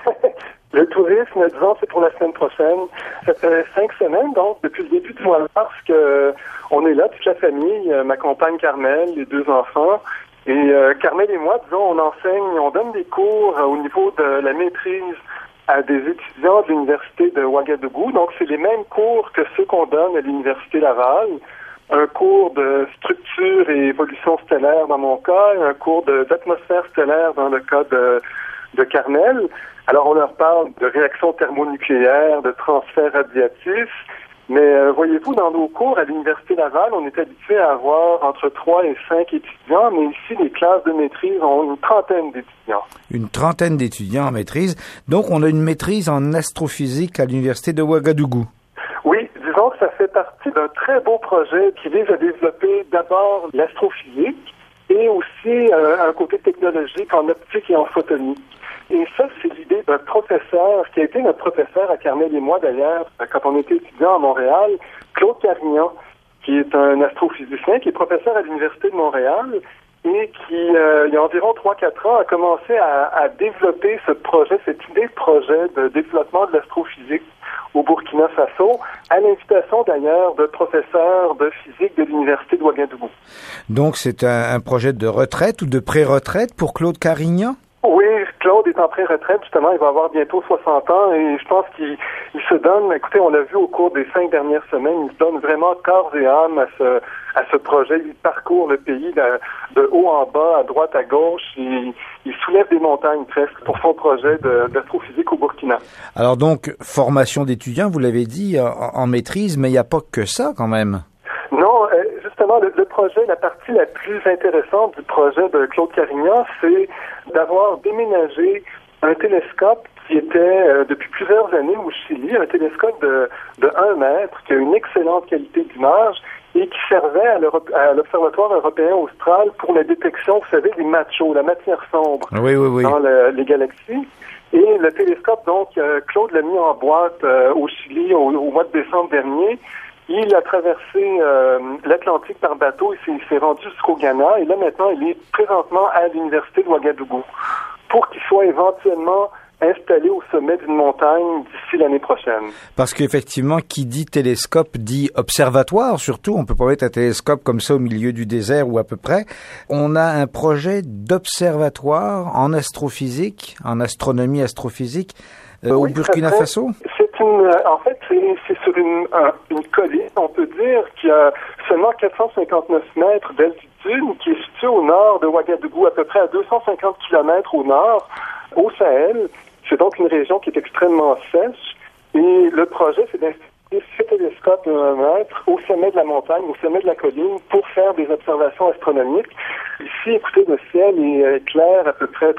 Le tourisme, disons, c'est pour la semaine prochaine. Ça fait 5 semaines, donc, depuis le début du mois de mars, qu'on est là, toute la famille, ma compagne Carmel, les 2 enfants. Et Carmel et moi, disons, on donne des cours au niveau de la maîtrise à des étudiants de l'Université de Ouagadougou. Donc, c'est les mêmes cours que ceux qu'on donne à l'Université Laval. Un cours de structure et évolution stellaire dans mon cas, un cours d'atmosphère stellaire dans le cas de Carmel. Alors, on leur parle de réactions thermonucléaires, de transferts radiatifs. Mais voyez-vous, dans nos cours à l'Université Laval, on est habitué à avoir entre 3 et 5 étudiants, mais ici, les classes de maîtrise ont une trentaine d'étudiants. Une trentaine d'étudiants en maîtrise. Donc, on a une maîtrise en astrophysique à l'Université de Ouagadougou. Oui, disons que ça fait partie d'un très beau projet qui vise à développer d'abord l'astrophysique et aussi un côté technologique en optique et en photonie. Et ça, c'est l'idée d'un professeur qui a été notre professeur à Carmel et moi d'ailleurs, quand on était étudiant à Montréal, Claude Carignan, qui est un astrophysicien, qui est professeur à l'Université de Montréal et qui, il y a environ 3-4 ans, a commencé à développer ce projet, cette idée de projet de développement de l'astrophysique au Burkina Faso, à l'invitation d'ailleurs de professeurs de physique de l'Université de Ouagadougou. Donc c'est un projet de retraite ou de pré-retraite pour Claude Carignan? Oui, Claude est en pré-retraite, justement, il va avoir bientôt 60 ans et je pense qu'il se donne, écoutez, on l'a vu au cours des 5 dernières semaines, il se donne vraiment corps et âme à ce projet. Il parcourt le pays de haut en bas, à droite, à gauche, il soulève des montagnes presque pour son projet d'astrophysique au Burkina. Alors donc, formation d'étudiants, vous l'avez dit, en maîtrise, mais il n'y a pas que ça quand même. Non, justement, le projet, la partie la plus intéressante du projet de Claude Carignan, c'est d'avoir déménagé un télescope qui était depuis plusieurs années au Chili, un télescope de 1 mètre, qui a une excellente qualité d'image et qui servait à l'Observatoire européen austral pour la détection, vous savez, des machos, la matière sombre dans les galaxies. Et le télescope, donc, Claude l'a mis en boîte au Chili au mois de décembre dernier. Il a traversé l'Atlantique par bateau, il s'est rendu jusqu'au Ghana et là maintenant il est présentement à l'Université de Ouagadougou pour qu'il soit éventuellement installés au sommet d'une montagne d'ici l'année prochaine. Parce qu'effectivement, qui dit télescope dit observatoire, surtout. On peut pas mettre un télescope comme ça au milieu du désert ou à peu près. On a un projet d'observatoire en astrophysique, en astronomie astrophysique, au Burkina Faso. En fait, c'est sur une colline, on peut dire, qui a seulement 459 mètres d'altitude, qui est située au nord de Ouagadougou, à peu près à 250 kilomètres au nord, au Sahel. C'est donc une région qui est extrêmement sèche. Et le projet, c'est d'installer ce télescope de 1 mètre au sommet de la montagne, au sommet de la colline, pour faire des observations astronomiques. Ici, écoutez, le ciel est clair à peu près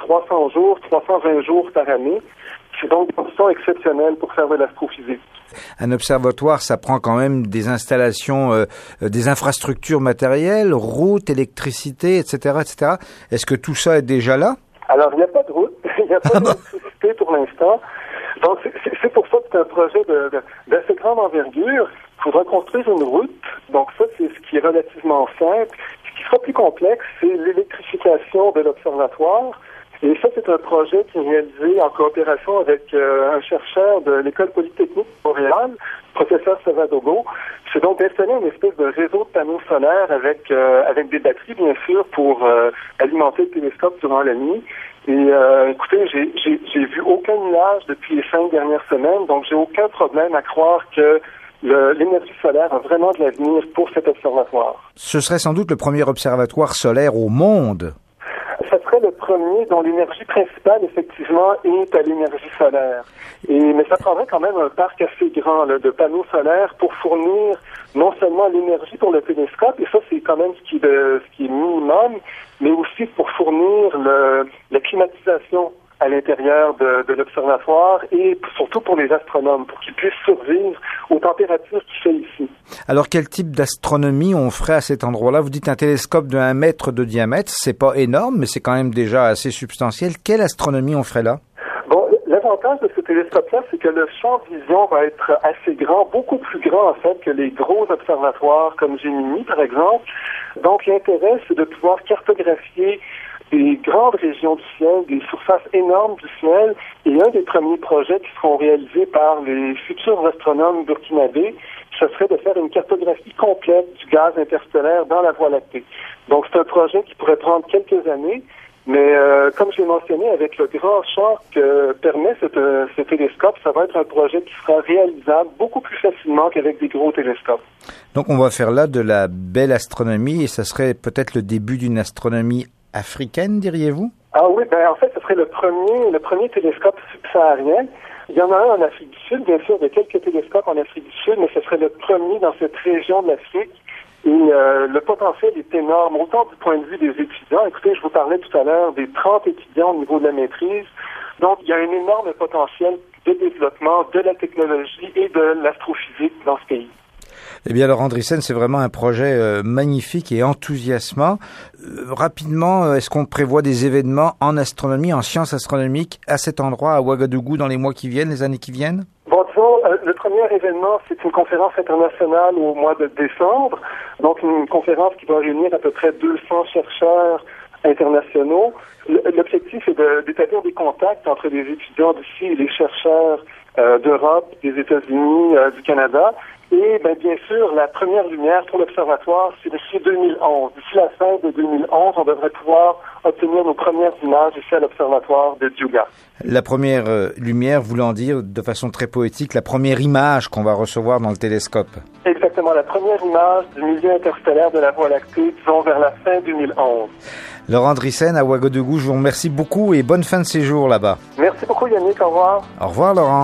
320 jours par année. C'est donc des conditions exceptionnelles pour faire de l'astrophysique. Un observatoire, ça prend quand même des installations, des infrastructures matérielles, routes, électricité, etc., etc. Est-ce que tout ça est déjà là? Alors, il n'y a pas de route, il n'y a pas d'électricité pour l'instant. Donc, c'est pour ça que c'est un projet d'assez grande envergure. Il faudra construire une route. Donc, ça, c'est ce qui est relativement simple. Ce qui sera plus complexe, c'est l'électrification de l'observatoire. Et ça, c'est un projet qui est réalisé en coopération avec un chercheur de l'École polytechnique de Montréal, le professeur Savadogo. C'est donc d'installer une espèce de réseau de panneaux solaires avec des batteries, bien sûr, pour alimenter le télescope durant la nuit. Et écoutez, j'ai vu aucun nuage depuis les 5 dernières semaines, donc j'ai aucun problème à croire que l'énergie solaire a vraiment de l'avenir pour cet observatoire. Ce serait sans doute le premier observatoire solaire au monde. Ça serait le premier dont l'énergie principale, effectivement, est à l'énergie solaire. Mais ça prendrait quand même un parc assez grand là, de panneaux solaires pour fournir non seulement l'énergie pour le télescope, et ça, c'est quand même ce qui est minimum, mais aussi pour fournir la climatisation à l'intérieur de l'observatoire et surtout pour les astronomes, pour qu'ils puissent survivre aux températures qu'il fait ici. Alors, quel type d'astronomie on ferait à cet endroit-là? Vous dites un télescope de 1 mètre de diamètre, c'est pas énorme, mais c'est quand même déjà assez substantiel. Quelle astronomie on ferait là? Bon, l'avantage de ce télescope-là, c'est que le champ de vision va être assez grand, beaucoup plus grand en fait que les gros observatoires comme Gemini, par exemple. Donc, l'intérêt, c'est de pouvoir cartographier des grandes régions du ciel, des surfaces énormes du ciel, et un des premiers projets qui seront réalisés par les futurs astronomes burkinabés, ce serait de faire une cartographie complète du gaz interstellaire dans la Voie lactée. Donc c'est un projet qui pourrait prendre quelques années, mais comme j'ai mentionné, avec le grand champ que permet ce télescope, ça va être un projet qui sera réalisable beaucoup plus facilement qu'avec des gros télescopes. Donc on va faire là de la belle astronomie, et ça serait peut-être le début d'une astronomie africaine, diriez-vous? Ah oui, en fait, ce serait le premier télescope subsaharien. Il y en a un en Afrique du Sud, bien sûr, il y a quelques télescopes en Afrique du Sud, mais ce serait le premier dans cette région de l'Afrique. Et le potentiel est énorme, autant du point de vue des étudiants. Écoutez, je vous parlais tout à l'heure des 30 étudiants au niveau de la maîtrise. Donc, il y a un énorme potentiel de développement de la technologie et de l'astrophysique dans ce pays. Eh bien, Laurent Andriessen, c'est vraiment un projet magnifique et enthousiasmant. Rapidement, est-ce qu'on prévoit des événements en astronomie, en sciences astronomiques, à cet endroit, à Ouagadougou, dans les mois qui viennent, les années qui viennent? Bon, disons, le premier événement, c'est une conférence internationale au mois de décembre. Donc, une conférence qui va réunir à peu près 200 chercheurs internationaux. L'objectif est d'établir des contacts entre les étudiants d'ici et les chercheurs d'Europe, des États-Unis, du Canada. Et bien sûr, la première lumière pour l'observatoire, c'est d'ici 2011. D'ici la fin de 2011, on devrait pouvoir obtenir nos premières images ici à l'observatoire de Diouga. La première lumière voulant dire, de façon très poétique, la première image qu'on va recevoir dans le télescope. Exactement, la première image du milieu interstellaire de la Voie lactée, disons vers la fin 2011. Laurent Andriessen, à Ouagadougou, je vous remercie beaucoup et bonne fin de séjour là-bas. Merci beaucoup Yannick, au revoir. Au revoir Laurent.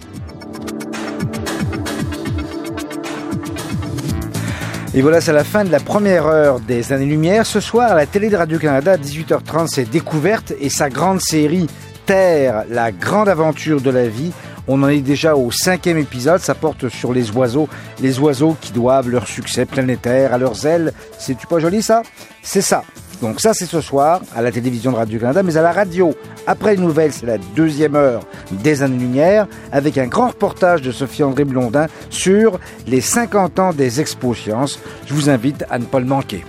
Et voilà, c'est la fin de la première heure des Années-Lumière. Ce soir, à la télé de Radio-Canada, à 18h30, c'est Découverte et sa grande série Terre, la grande aventure de la vie. On en est déjà au 5e épisode, ça porte sur les oiseaux qui doivent leur succès planétaire à leurs ailes. C'est-tu pas joli ça? C'est ça. Donc ça, c'est ce soir à la télévision de Radio-Canada, mais à la radio. Après les nouvelles, c'est la 2e heure des Années-Lumière, avec un grand reportage de Sophie-André Blondin sur les 50 ans des Expos Sciences. Je vous invite à ne pas le manquer.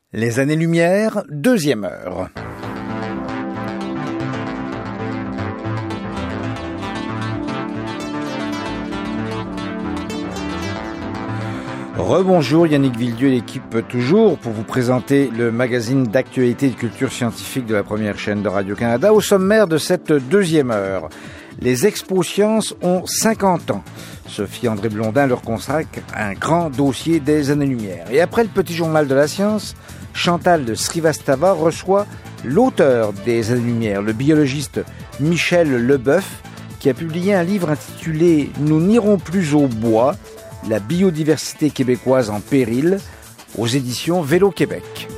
Les années-lumière, deuxième heure. Rebonjour, Yannick Villedieu et l'équipe toujours pour vous présenter le magazine d'actualité et de culture scientifique de la première chaîne de Radio-Canada. Au sommaire de cette deuxième heure, les Expos Sciences ont 50 ans. Sophie-André Blondin leur consacre un grand dossier des années-lumière. Et après le petit journal de la science, Chantal de Srivastava reçoit l'auteur des années-lumière, le biologiste Michel Leboeuf, qui a publié un livre intitulé « Nous n'irons plus au bois ». La biodiversité québécoise en péril, aux éditions Vélo Québec.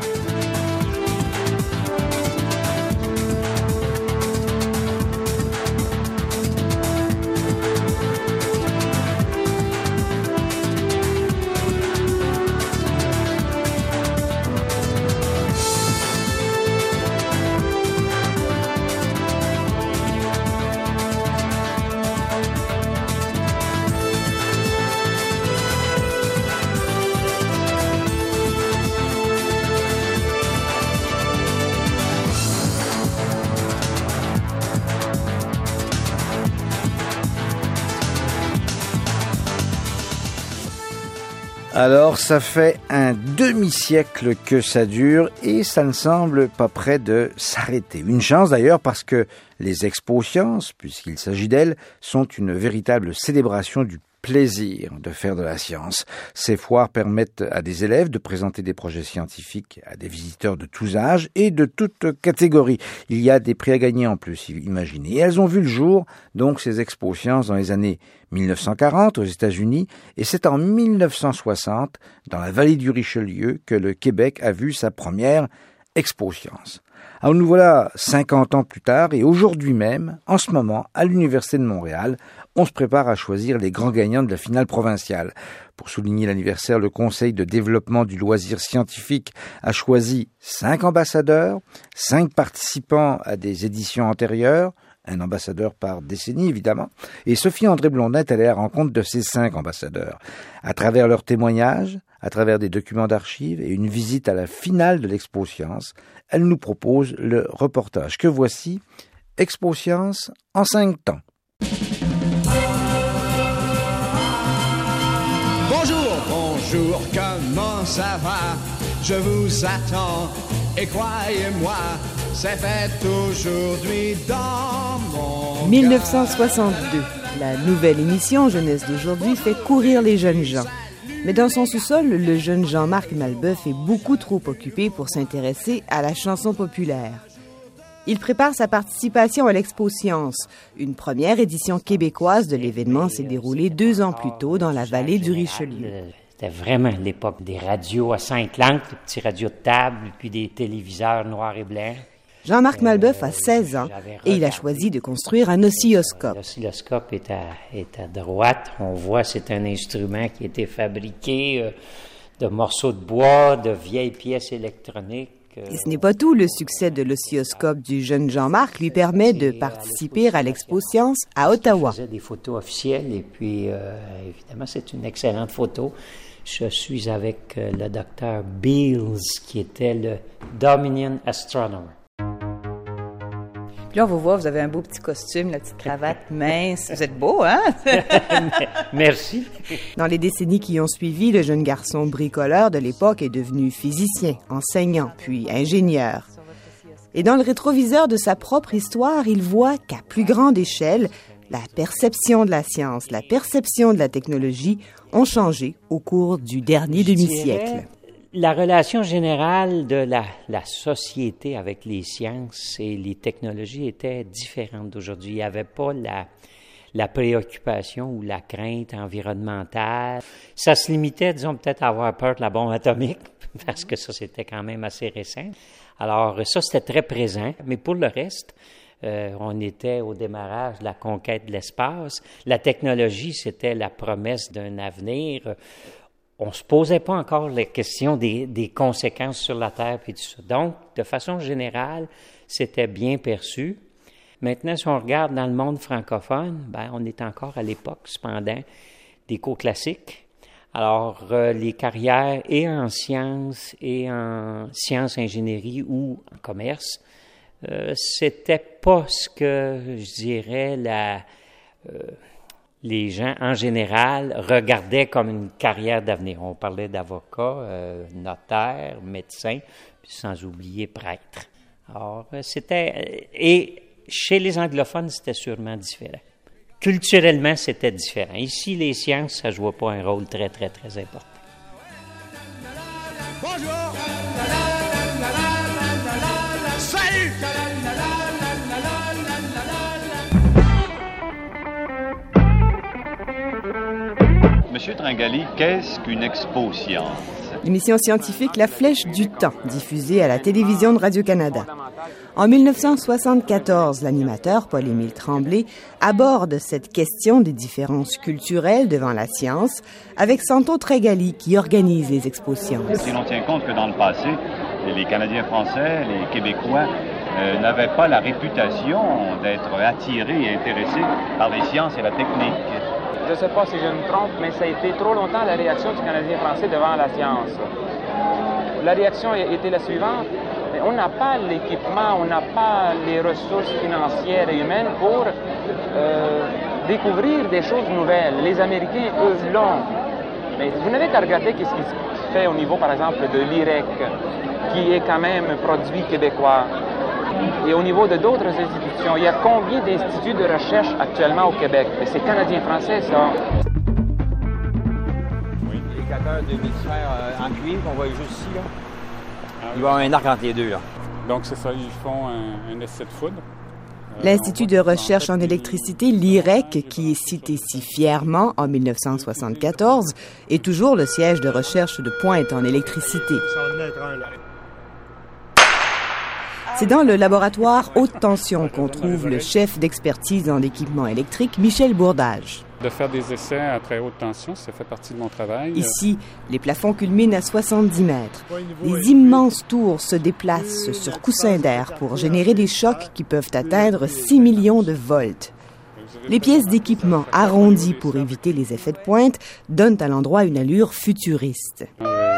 Alors, ça fait un demi-siècle que ça dure et ça ne semble pas près de s'arrêter. Une chance d'ailleurs parce que les Expos Sciences, puisqu'il s'agit d'elles, sont une véritable célébration du plaisir de faire de la science. Ces foires permettent à des élèves de présenter des projets scientifiques à des visiteurs de tous âges et de toutes catégories. Il y a des prix à gagner en plus, imaginez. Et elles ont vu le jour, donc, ces Expos Sciences dans les années 1940 aux États-Unis, et c'est en 1960, dans la vallée du Richelieu, que le Québec a vu sa première Expo Sciences. Alors nous voilà 50 ans plus tard, et aujourd'hui même, en ce moment, à l'Université de Montréal, on se prépare à choisir les grands gagnants de la finale provinciale. Pour souligner l'anniversaire, le Conseil de développement du loisir scientifique a choisi 5 ambassadeurs, 5 participants à des éditions antérieures, un ambassadeur par décennie évidemment, et Sophie-André Blondin est allée à la rencontre de ces 5 ambassadeurs. À travers leurs témoignages, à travers des documents d'archives et une visite à la finale de l'Expo Sciences, elle nous propose le reportage que voici, Expo Sciences en 5 temps. Bonjour, comment ça va? Je vous attends et croyez-moi, c'est fait aujourd'hui dans mon 1962. La nouvelle émission Jeunesse d'aujourd'hui fait courir les jeunes gens. Mais dans son sous-sol, le jeune Jean-Marc Malbeuf est beaucoup trop occupé pour s'intéresser à la chanson populaire. Il prépare sa participation à l'Expo Sciences. Une première édition québécoise de l'événement s'est déroulée 2 ans plus tôt dans la vallée du Richelieu. C'était vraiment l'époque des radios à 5 langues, des petits radios de table, puis des téléviseurs noirs et blancs. Jean-Marc Malbeuf a 16 ans et il a choisi de construire un oscilloscope. L'oscilloscope est à droite. On voit c'est un instrument qui a été fabriqué de morceaux de bois, de vieilles pièces électroniques. Et ce n'est pas tout. Le succès de l'oscilloscope du jeune Jean-Marc lui permet de participer à l'Expo Sciences à Ottawa. Je faisais des photos officielles et puis évidemment c'est une excellente photo. Je suis avec le docteur Beals qui était le Dominion Astronomer. Puis là, on vous voit, vous avez un beau petit costume, la petite cravate mince. Vous êtes beau, hein? Merci. Dans les décennies qui ont suivi, le jeune garçon bricoleur de l'époque est devenu physicien, enseignant, puis ingénieur. Et dans le rétroviseur de sa propre histoire, il voit qu'à plus grande échelle, la perception de la science, la perception de la technologie ont changé au cours du dernier demi-siècle. La relation générale de la société avec les sciences et les technologies était différente d'aujourd'hui. Il n'y avait pas la préoccupation ou la crainte environnementale. Ça se limitait, disons, peut-être à avoir peur de la bombe atomique, parce que ça, c'était quand même assez récent. Alors, ça, c'était très présent. Mais pour le reste, on était au démarrage de la conquête de l'espace. La technologie, c'était la promesse d'un avenir. On ne se posait pas encore la question des conséquences sur la Terre et tout ça. Donc, de façon générale, c'était bien perçu. Maintenant, si on regarde dans le monde francophone, on est encore à l'époque, cependant, des cours classiques. Alors, les carrières et en sciences ingénierie ou en commerce, c'était pas ce que, je dirais, les gens en général regardaient comme une carrière d'avenir. On parlait d'avocat, notaire, médecin, puis sans oublier prêtre. Alors, et chez les anglophones, c'était sûrement différent. Culturellement, c'était différent. Ici, les sciences, ça ne jouait pas un rôle très, très, très important. Bonjour. Salut. Monsieur Tringali, qu'est-ce qu'une expo-science? L'émission scientifique La Flèche du Temps, diffusée à la télévision de Radio-Canada. En 1974, l'animateur Paul-Émile Tremblay aborde cette question des différences culturelles devant la science avec Santo Tringali qui organise les expos-sciences. Si l'on tient compte que dans le passé, les Canadiens français, les Québécois n'avaient pas la réputation d'être attirés et intéressés par les sciences et la technique. Je ne sais pas si je me trompe, mais ça a été trop longtemps la réaction du Canadien français devant la science. La réaction était la suivante. On n'a pas l'équipement, on n'a pas les ressources financières et humaines pour découvrir des choses nouvelles. Les Américains, eux, l'ont. Mais vous n'avez qu'à regarder ce qui se fait au niveau, par exemple, de l'IREC, qui est quand même un produit québécois. Et au niveau de d'autres institutions, il y a combien d'instituts de recherche actuellement au Québec? Et c'est canadien-français, ça. Oui. L'éducateur de l'hémisphère en cuivre qu'on voit juste ici, là. Il va y avoir un arc entre les deux, là. Donc, c'est ça, ils font un essai de foudre. L'Institut de recherche en électricité, l'IREC, qui est cité si fièrement en 1974, est toujours le siège de recherche de pointe en électricité. C'est dans le laboratoire haute tension qu'on trouve le chef d'expertise en équipement électrique, Michel Bourdage. De faire des essais à très haute tension, ça fait partie de mon travail. Ici, les plafonds culminent à 70 mètres. Les immenses tours se déplacent sur coussins d'air pour générer des chocs qui peuvent atteindre 6 millions de volts. Les pièces d'équipement arrondies pour éviter les effets de pointe donnent à l'endroit une allure futuriste.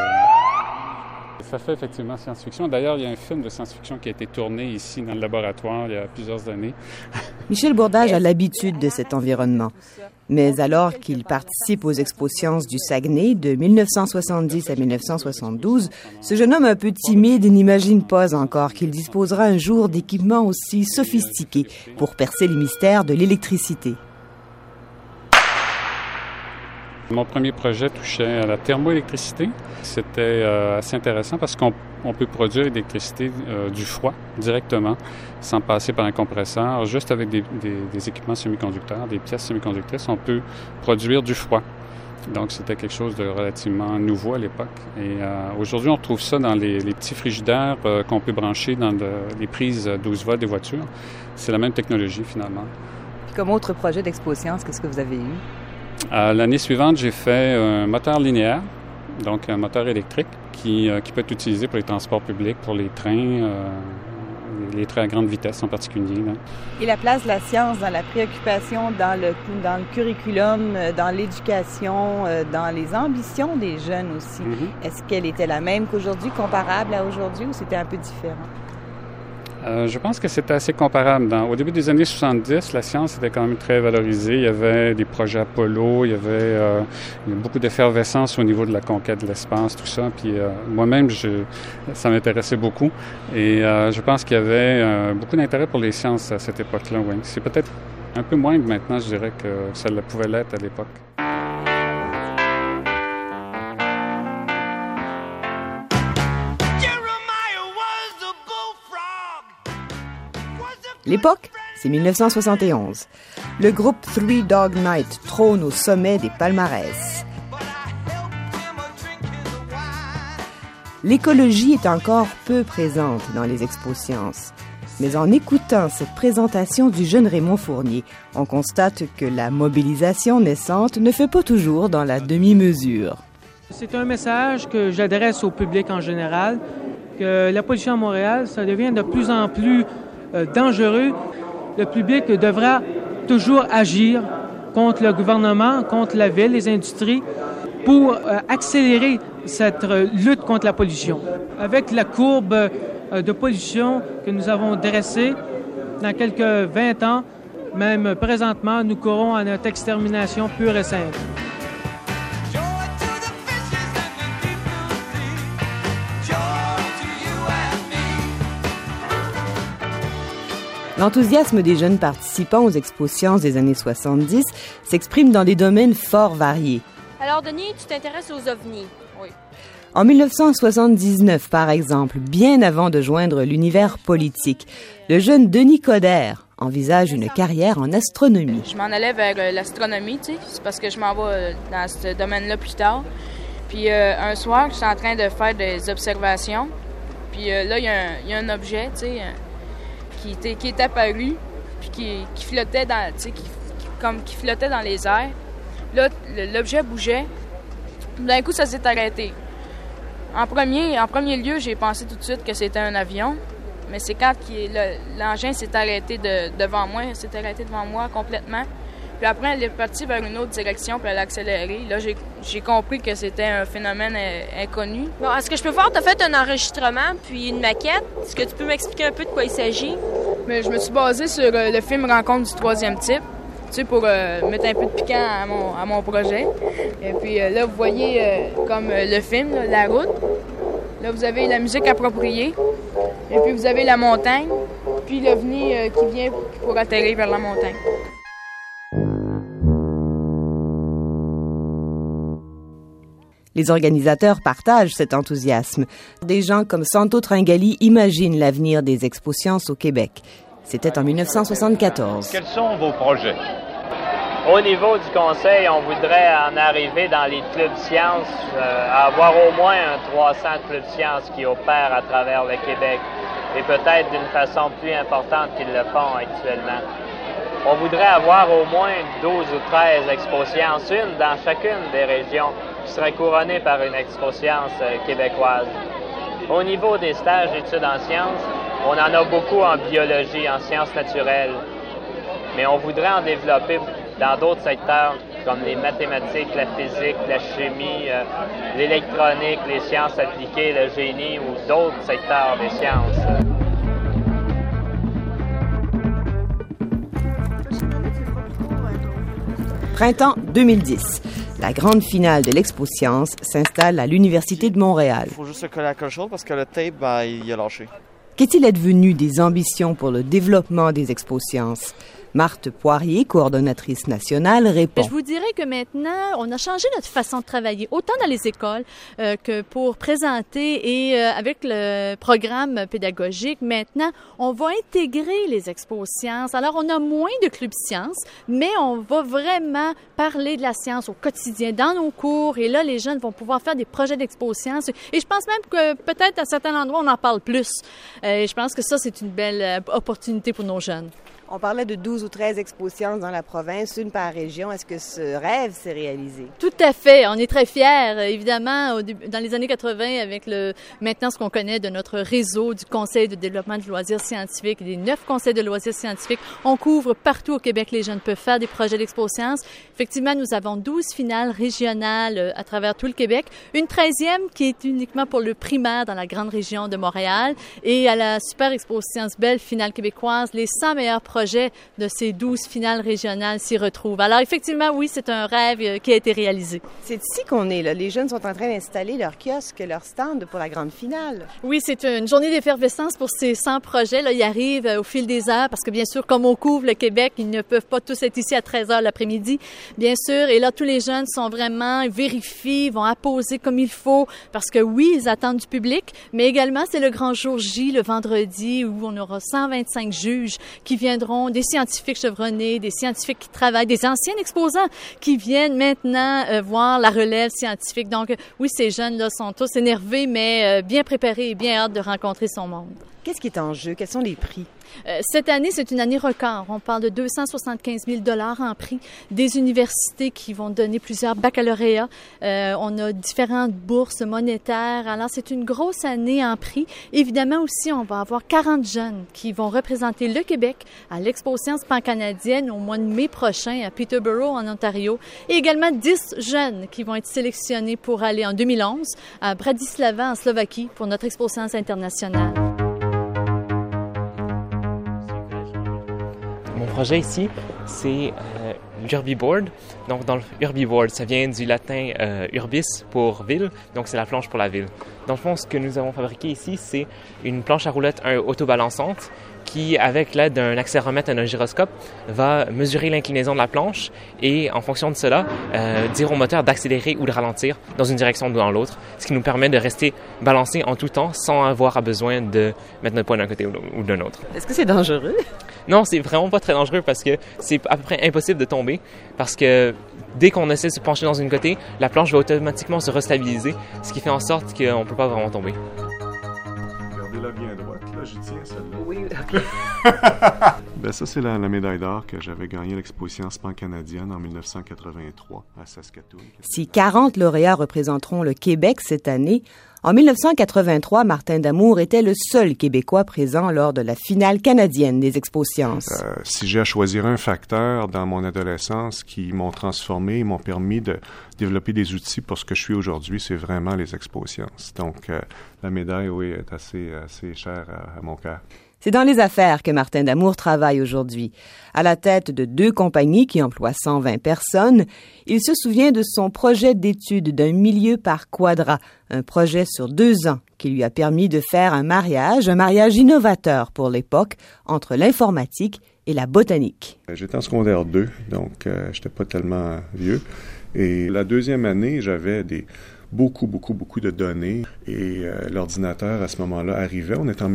Ça fait effectivement science-fiction. D'ailleurs, il y a un film de science-fiction qui a été tourné ici dans le laboratoire il y a plusieurs années. Michel Bourdage a l'habitude de cet environnement. Mais alors qu'il participe aux Expos Sciences du Saguenay de 1970 à 1972, ce jeune homme un peu timide n'imagine pas encore qu'il disposera un jour d'équipements aussi sophistiqués pour percer les mystères de l'électricité. Mon premier projet touchait à la thermoélectricité. C'était assez intéressant parce qu'on peut produire l'électricité du froid directement, sans passer par un compresseur. Juste avec des équipements semi-conducteurs, des pièces semi-conductrices, on peut produire du froid. Donc, c'était quelque chose de relativement nouveau à l'époque. Et aujourd'hui, on retrouve ça dans les petits frigidaires qu'on peut brancher dans les prises 12 volts des voitures. C'est la même technologie, finalement. Puis comme autre projet d'Expo Sciences, qu'est-ce que vous avez eu? L'année suivante, j'ai fait un moteur linéaire, donc un moteur électrique qui peut être utilisé pour les transports publics, pour les trains à grande vitesse en particulier. Là. Et la place de la science dans la préoccupation, dans le curriculum, dans l'éducation, dans les ambitions des jeunes aussi, est-ce qu'elle était la même qu'aujourd'hui, comparable à aujourd'hui, ou c'était un peu différent? Je pense que c'était assez comparable. Au début des années 70, la science était quand même très valorisée. Il y avait des projets Apollo, il y avait beaucoup d'effervescence au niveau de la conquête de l'espace, tout ça. Puis moi-même, ça m'intéressait beaucoup. Et je pense qu'il y avait beaucoup d'intérêt pour les sciences à cette époque-là. Oui. C'est peut-être un peu moins que maintenant, je dirais, que ça pouvait l'être à l'époque. L'époque, c'est 1971. Le groupe Three Dog Night trône au sommet des palmarès. L'écologie est encore peu présente dans les expos sciences. Mais en écoutant cette présentation du jeune Raymond Fournier, on constate que la mobilisation naissante ne fait pas toujours dans la demi-mesure. C'est un message que j'adresse au public en général, que la pollution à Montréal, ça devient de plus en plus dangereux. Le public devra toujours agir contre le gouvernement, contre la ville, les industries. pour accélérer cette lutte contre la pollution. Avec la courbe de pollution que nous avons dressée, dans quelques 20 ans, même présentement, nous courons à notre extermination pure et simple. L'enthousiasme des jeunes participants aux Expo-Sciences des années 70 s'exprime dans des domaines fort variés. Alors, Denis, tu t'intéresses aux ovnis. Oui. En 1979, par exemple, bien avant de joindre l'univers politique, le jeune Denis Coderre envisage une carrière en astronomie. Je m'en allais vers l'astronomie, tu sais, c'est parce que je m'en vais dans ce domaine-là plus tard. Puis un soir, je suis en train de faire des observations. Puis là, il y a un objet, tu sais, qui est apparu, puis qui flottait dans, tu sais, qui flottait dans les airs. Là, l'objet bougeait. D'un coup, ça s'est arrêté. En premier lieu, j'ai pensé tout de suite que c'était un avion, mais c'est quand l'engin s'est arrêté devant moi complètement. Puis après, elle est partie vers une autre direction, puis elle a accéléré. Là, j'ai compris que c'était un phénomène inconnu. Bon, est-ce que je peux voir, tu as fait un enregistrement puis une maquette? Est-ce que tu peux m'expliquer un peu de quoi il s'agit? Mais je me suis basée sur le film Rencontre du troisième type, tu sais, pour mettre un peu de piquant à mon projet. Et puis là, vous voyez comme le film, là, la route. Là, vous avez la musique appropriée. Et puis vous avez la montagne, puis l'OVNI qui vient pour atterrir vers la montagne. Les organisateurs partagent cet enthousiasme. Des gens comme Santo Tringali imaginent l'avenir des Expo-Sciences au Québec. C'était en 1974. Quels sont vos projets? Au niveau du conseil, on voudrait en arriver dans les clubs sciences, à avoir au moins 300 clubs sciences qui opèrent à travers le Québec, et peut-être d'une façon plus importante qu'ils le font actuellement. On voudrait avoir au moins 12 ou 13 Expo-Sciences, une dans chacune des régions, qui serait couronnée par une Expo-Science québécoise. Au niveau des stages d'études en sciences, on en a beaucoup en biologie, en sciences naturelles, mais on voudrait en développer dans d'autres secteurs comme les mathématiques, la physique, la chimie, l'électronique, les sciences appliquées, le génie ou d'autres secteurs des sciences. Printemps 2010. La grande finale de l'Expo-Sciences s'installe à l'Université de Montréal. Il faut juste se coller à quelque chose parce que le tape, il a lâché. Qu'est-il advenu des ambitions pour le développement des Expo-Sciences? Marthe Poirier, coordonnatrice nationale, répond. Je vous dirais que maintenant, on a changé notre façon de travailler, autant dans les écoles que pour présenter et avec le programme pédagogique. Maintenant, on va intégrer les expos sciences. Alors, on a moins de clubs sciences, mais on va vraiment parler de la science au quotidien dans nos cours. Et là, les jeunes vont pouvoir faire des projets d'expo sciences. Et je pense même que peut-être à certains endroits, on en parle plus. Et je pense que ça, c'est une belle opportunité pour nos jeunes. On parlait de 12 ou 13 Expo-Sciences dans la province, une par région. Est-ce que ce rêve s'est réalisé? Tout à fait. On est très fiers. Évidemment, dans les années 80, avec maintenant ce qu'on connaît de notre réseau du Conseil de développement du loisir scientifique, des 9 conseils de loisirs scientifiques, on couvre partout au Québec. Les jeunes peuvent faire des projets d'Expo-Sciences. Effectivement, nous avons 12 finales régionales à travers tout le Québec. Une 13e qui est uniquement pour le primaire dans la grande région de Montréal. Et à la Super Expo-Sciences Belle finale québécoise, les 100 meilleurs projets de ces 12 finales régionales s'y retrouvent. Alors effectivement, oui, c'est un rêve qui a été réalisé. C'est ici qu'on est, là. Les jeunes sont en train d'installer leur kiosque, leur stand pour la grande finale. Oui, c'est une journée d'effervescence pour ces 100 projets. Là, ils arrivent au fil des heures parce que bien sûr, comme on couvre le Québec, ils ne peuvent pas tous être ici à 13h l'après-midi, bien sûr. Et là, tous les jeunes sont vraiment, ils vérifient, vont apposer comme il faut parce que oui, ils attendent du public, mais également, c'est le grand jour J, le vendredi, où on aura 125 juges qui viendront, des scientifiques chevronnés, des scientifiques qui travaillent, des anciens exposants qui viennent maintenant voir la relève scientifique. Donc oui, ces jeunes-là sont tous énervés, mais bien préparés et bien hâte de rencontrer son monde. Qu'est-ce qui est en jeu? Quels sont les prix? Cette année, c'est une année record. On parle de 275 000 $ en prix, des universités qui vont donner plusieurs baccalauréats. On a différentes bourses monétaires. Alors, c'est une grosse année en prix. Évidemment aussi, on va avoir 40 jeunes qui vont représenter le Québec à l'Expo Sciences pan-canadienne au mois de mai prochain à Peterborough, en Ontario. Et également 10 jeunes qui vont être sélectionnés pour aller en 2011 à Bratislava, en Slovaquie, pour notre Expo Sciences internationale. Mon projet ici, c'est l'Urbiboard. Donc, dans l'Urbiboard, ça vient du latin urbis pour ville, donc c'est la planche pour la ville. Dans le fond, ce que nous avons fabriqué ici, c'est une planche à roulettes autobalançante qui, avec l'aide d'un accéléromètre et d'un gyroscope, va mesurer l'inclinaison de la planche et, en fonction de cela, dire au moteur d'accélérer ou de ralentir dans une direction ou dans l'autre, ce qui nous permet de rester balancé en tout temps sans avoir besoin de mettre notre poids d'un côté ou d'un autre. Est-ce que c'est dangereux? Non, c'est vraiment pas très dangereux parce que c'est à peu près impossible de tomber parce que dès qu'on essaie de se pencher dans une côté, la planche va automatiquement se restabiliser, ce qui fait en sorte qu'on ne peut pas vraiment tomber. Regardez-la bien droite, là, j'y tiens celle-là. Oui, OK. Ben ça, c'est la médaille d'or que j'avais gagnée à l'Expo Sciences pan-canadienne en 1983 à Saskatoon. Si 40 lauréats représenteront le Québec cette année, en 1983, Martin Damour était le seul Québécois présent lors de la finale canadienne des Expos Sciences. Si j'ai à choisir un facteur dans mon adolescence qui m'ont transformé, m'ont permis de développer des outils pour ce que je suis aujourd'hui, c'est vraiment les Expos Sciences. Donc, la médaille, oui, est assez chère à mon cœur. C'est dans les affaires que Martin Damour travaille aujourd'hui. À la tête de 2 compagnies qui emploient 120 personnes, il se souvient de son projet d'étude d'un milieu par quadrat, un projet sur 2 ans qui lui a permis de faire un mariage innovateur pour l'époque, entre l'informatique et la botanique. J'étais en secondaire 2, donc j'étais pas tellement vieux. Et la 2e année, j'avais beaucoup de données et l'ordinateur à ce moment-là arrivait. On était en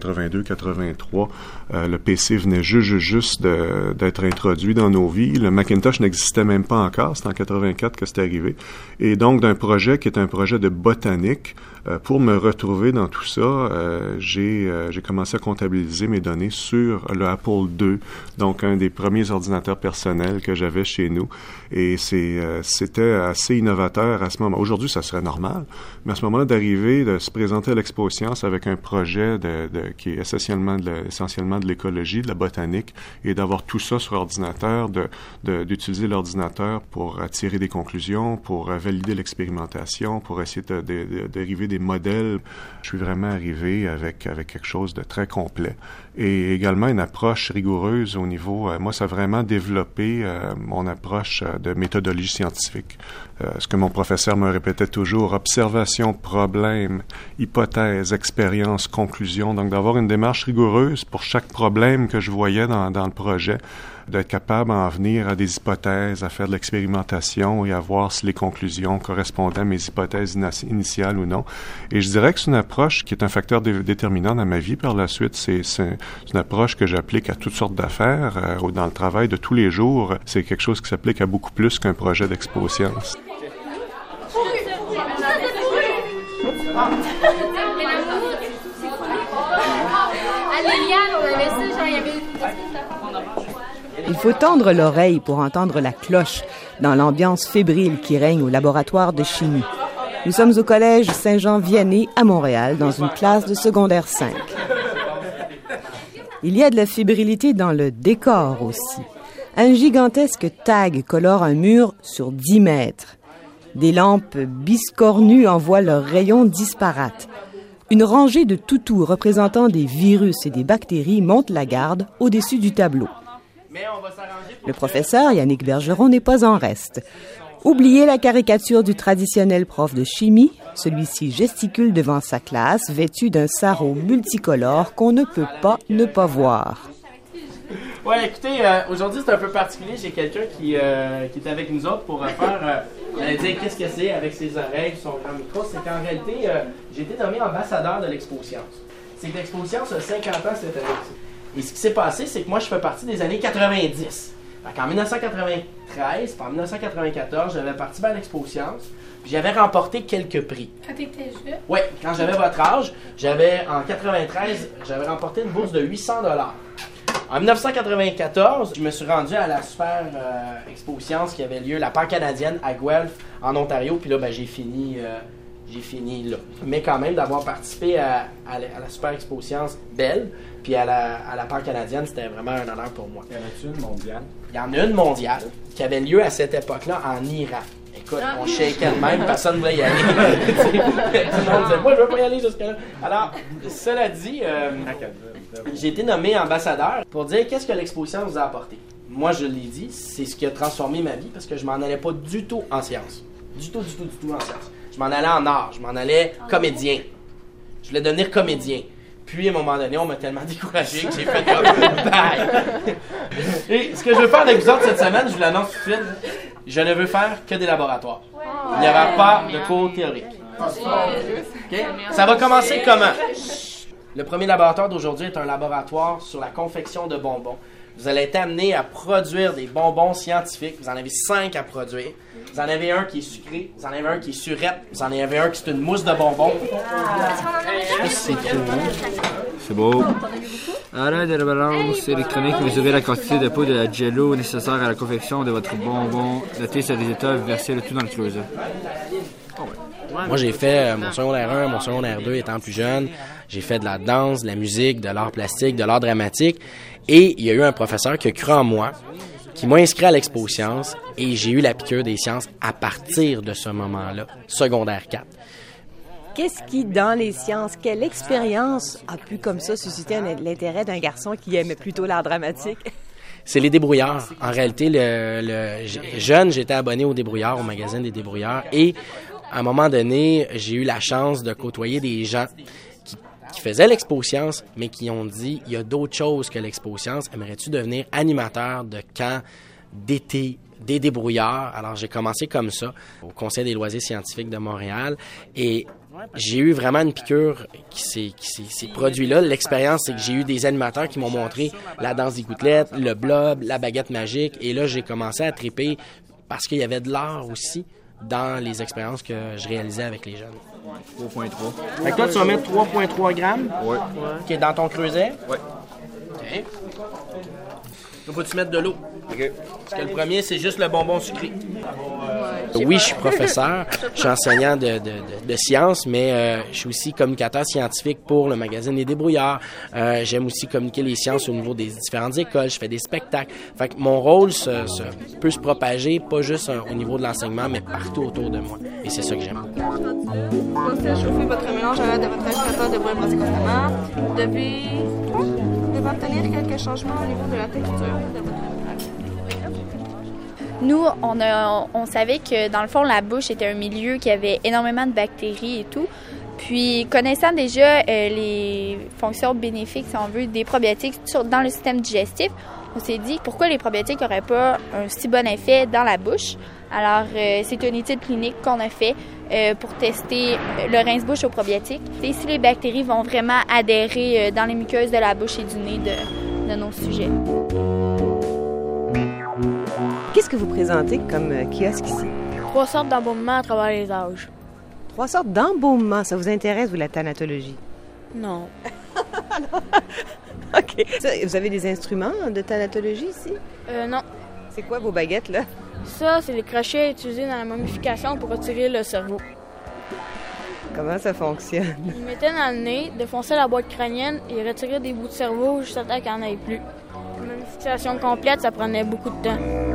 1982-83. Le PC venait juste d'être introduit dans nos vies. Le Macintosh n'existait même pas encore. C'était en 84 que c'était arrivé. Et donc, d'un projet qui est un projet de botanique, pour me retrouver dans tout ça, j'ai commencé à comptabiliser mes données sur le Apple II, donc un des premiers ordinateurs personnels que j'avais chez nous. Et c'était assez innovateur à ce moment. Aujourd'hui, ça serait normal, mais à ce moment-là, d'arriver, de se présenter à l'Expo Sciences avec un projet qui est essentiellement de l'écologie, de la botanique, et d'avoir tout ça sur ordinateur, d'utiliser l'ordinateur pour tirer des conclusions, pour valider l'expérimentation, pour essayer d'arriver des modèles. Je suis vraiment arrivé avec quelque chose de très complet. Et également une approche rigoureuse au niveau... moi, ça a vraiment développé mon approche de méthodologie scientifique. Ce que mon professeur me répétait toujours, observation, problème, hypothèse, expérience, conclusion. Donc, d'avoir une démarche rigoureuse pour chaque problème que je voyais dans le projet, d'être capable d'en venir à des hypothèses, à faire de l'expérimentation et à voir si les conclusions correspondaient à mes hypothèses initiales ou non. Et je dirais que c'est une approche qui est un facteur déterminant dans ma vie par la suite. C'est une approche que j'applique à toutes sortes d'affaires, dans le travail de tous les jours. C'est quelque chose qui s'applique à beaucoup plus qu'un projet d'Expo Sciences. Il faut tendre l'oreille pour entendre la cloche dans l'ambiance fébrile qui règne au laboratoire de chimie. Nous sommes au collège Saint-Jean-Vianney à Montréal dans une classe de secondaire 5. Il y a de la fébrilité dans le décor aussi. Un gigantesque tag colore un mur sur 10 mètres. Des lampes biscornues envoient leurs rayons disparates. Une rangée de toutous représentant des virus et des bactéries monte la garde au-dessus du tableau. Le professeur Yannick Bergeron n'est pas en reste. Oubliez la caricature du traditionnel prof de chimie. Celui-ci gesticule devant sa classe, vêtu d'un sarrau multicolore qu'on ne peut pas ne pas voir. Ouais, écoutez, aujourd'hui c'est un peu particulier. J'ai quelqu'un qui est avec nous autres pour faire dire qu'est-ce que c'est avec ses oreilles, son grand micro. C'est qu'en réalité, j'ai été nommé ambassadeur de l'Expo Sciences. C'est que l'Expo Sciences a 50 ans cette année. Et ce qui s'est passé, c'est que moi je fais partie des années 90. En 1993 puis en 1994, j'avais participé à l'Expo Sciences. Puis J'avais remporté quelques prix. Quand tu étais jeune? Oui, quand j'avais votre âge, en 93, j'avais remporté une bourse de 800 $. En 1994, je me suis rendu à la super Expo Science qui avait lieu, la Pan-Canadienne à Guelph, en Ontario. Puis là, j'ai fini là. Mais quand même, d'avoir participé à la super Expo Science belle, puis à la Pan-Canadienne, c'était vraiment un honneur pour moi. Y en a-tu une mondiale? Il y en a une mondiale qui avait lieu à cette époque-là en Iran. Écoute, on shakeait de même, personne ne voulait y aller. Tout le monde disait, moi, je veux pas y aller jusque-là. Alors, cela dit, j'ai été nommé ambassadeur pour dire qu'est-ce que l'exposition nous a apporté. Moi, je l'ai dit, c'est ce qui a transformé ma vie parce que je m'en allais pas du tout en sciences. Du tout en sciences. Je m'en allais en art, je m'en allais comédien. Je voulais devenir comédien. Puis, à un moment donné, on m'a tellement découragé que j'ai fait comme bye. Et ce que je veux faire avec vous autres cette semaine, je vous l'annonce tout de suite, je ne veux faire que des laboratoires. Il n'y aura pas de cours théoriques. Okay? Ça va commencer comment? Le premier laboratoire d'aujourd'hui est un laboratoire sur la confection de bonbons. Vous allez être amené à produire des bonbons scientifiques. Vous en avez 5 à produire. Vous en avez un qui est sucré, vous en avez un qui est surette, vous en avez un qui est une mousse de bonbons. C'est trop. C'est beau. À l'aide de la balance électronique, vous aurez la quantité de poudre de la jello nécessaire à la confection de votre bonbon. Notez sur les étapes, versez le tout dans le closet. Moi, j'ai fait mon secondaire 1, mon secondaire 2 étant plus jeune. J'ai fait de la danse, de la musique, de l'art plastique, de l'art dramatique. Et il y a eu un professeur qui a cru en moi, qui m'a inscrit à l'Expo Sciences, et j'ai eu la piqûre des sciences à partir de ce moment-là, secondaire 4. Qu'est-ce qui, dans les sciences, quelle expérience a pu comme ça susciter l'intérêt d'un garçon qui aimait plutôt l'art dramatique? C'est les débrouillards. En réalité, jeune, j'étais abonné au Débrouillard, au magazine des Débrouillards, et à un moment donné, j'ai eu la chance de côtoyer des gens qui faisaient l'Expo Sciences, mais qui ont dit, il y a d'autres choses que l'Expo Sciences. Aimerais-tu devenir animateur de camp d'été des débrouillards? Alors, j'ai commencé comme ça au Conseil des loisirs scientifiques de Montréal et j'ai eu vraiment une piqûre qui s'est produite là. L'expérience, c'est que j'ai eu des animateurs qui m'ont montré la danse des gouttelettes, le blob, la baguette magique et là, j'ai commencé à triper parce qu'il y avait de l'art aussi dans les expériences que je réalisais avec les jeunes. 3.3. Fait que toi, tu vas mettre 3.3 grammes? Oui. Qui est dans ton creuset? Oui. OK. Là, faut-tu mettre de l'eau? OK. Parce que le premier, c'est juste le bonbon sucré. Oui, je suis professeur. Je suis enseignant de sciences, mais je suis aussi communicateur scientifique pour le magazine Les Débrouillards. J'aime aussi communiquer les sciences au niveau des différentes écoles. Je fais des spectacles. Fait que mon rôle peut se propager, pas juste au niveau de l'enseignement, mais partout autour de moi. Et c'est ça que j'aime. Pensez à chauffer votre mélange à l'aide de votre aspirateur de bois brasser constamment. Devez obtenir quelques changements au niveau de la texture de votre Nous, on savait que, dans le fond, la bouche était un milieu qui avait énormément de bactéries et tout. Puis, connaissant déjà les fonctions bénéfiques, si on veut, des probiotiques dans le système digestif, on s'est dit pourquoi les probiotiques n'auraient pas un si bon effet dans la bouche. Alors, c'est une étude clinique qu'on a fait pour tester le rince-bouche aux probiotiques. Et si les bactéries vont vraiment adhérer dans les muqueuses de la bouche et du nez de nos sujets. Qu'est-ce que vous présentez comme kiosque ici? 3 sortes d'embaumements à travers les âges. 3 sortes d'embaumements. Ça vous intéresse, vous, la thanatologie? Non. OK. Ça, vous avez des instruments de thanatologie ici? Non. C'est quoi vos baguettes, là? Ça, c'est les crochets utilisés dans la momification pour retirer le cerveau. Comment ça fonctionne? Ils mettaient dans le nez, défonçaient la boîte crânienne et retiraient des bouts de cerveau juste à temps qu'il n'y en ait plus. La momification complète, ça prenait beaucoup de temps.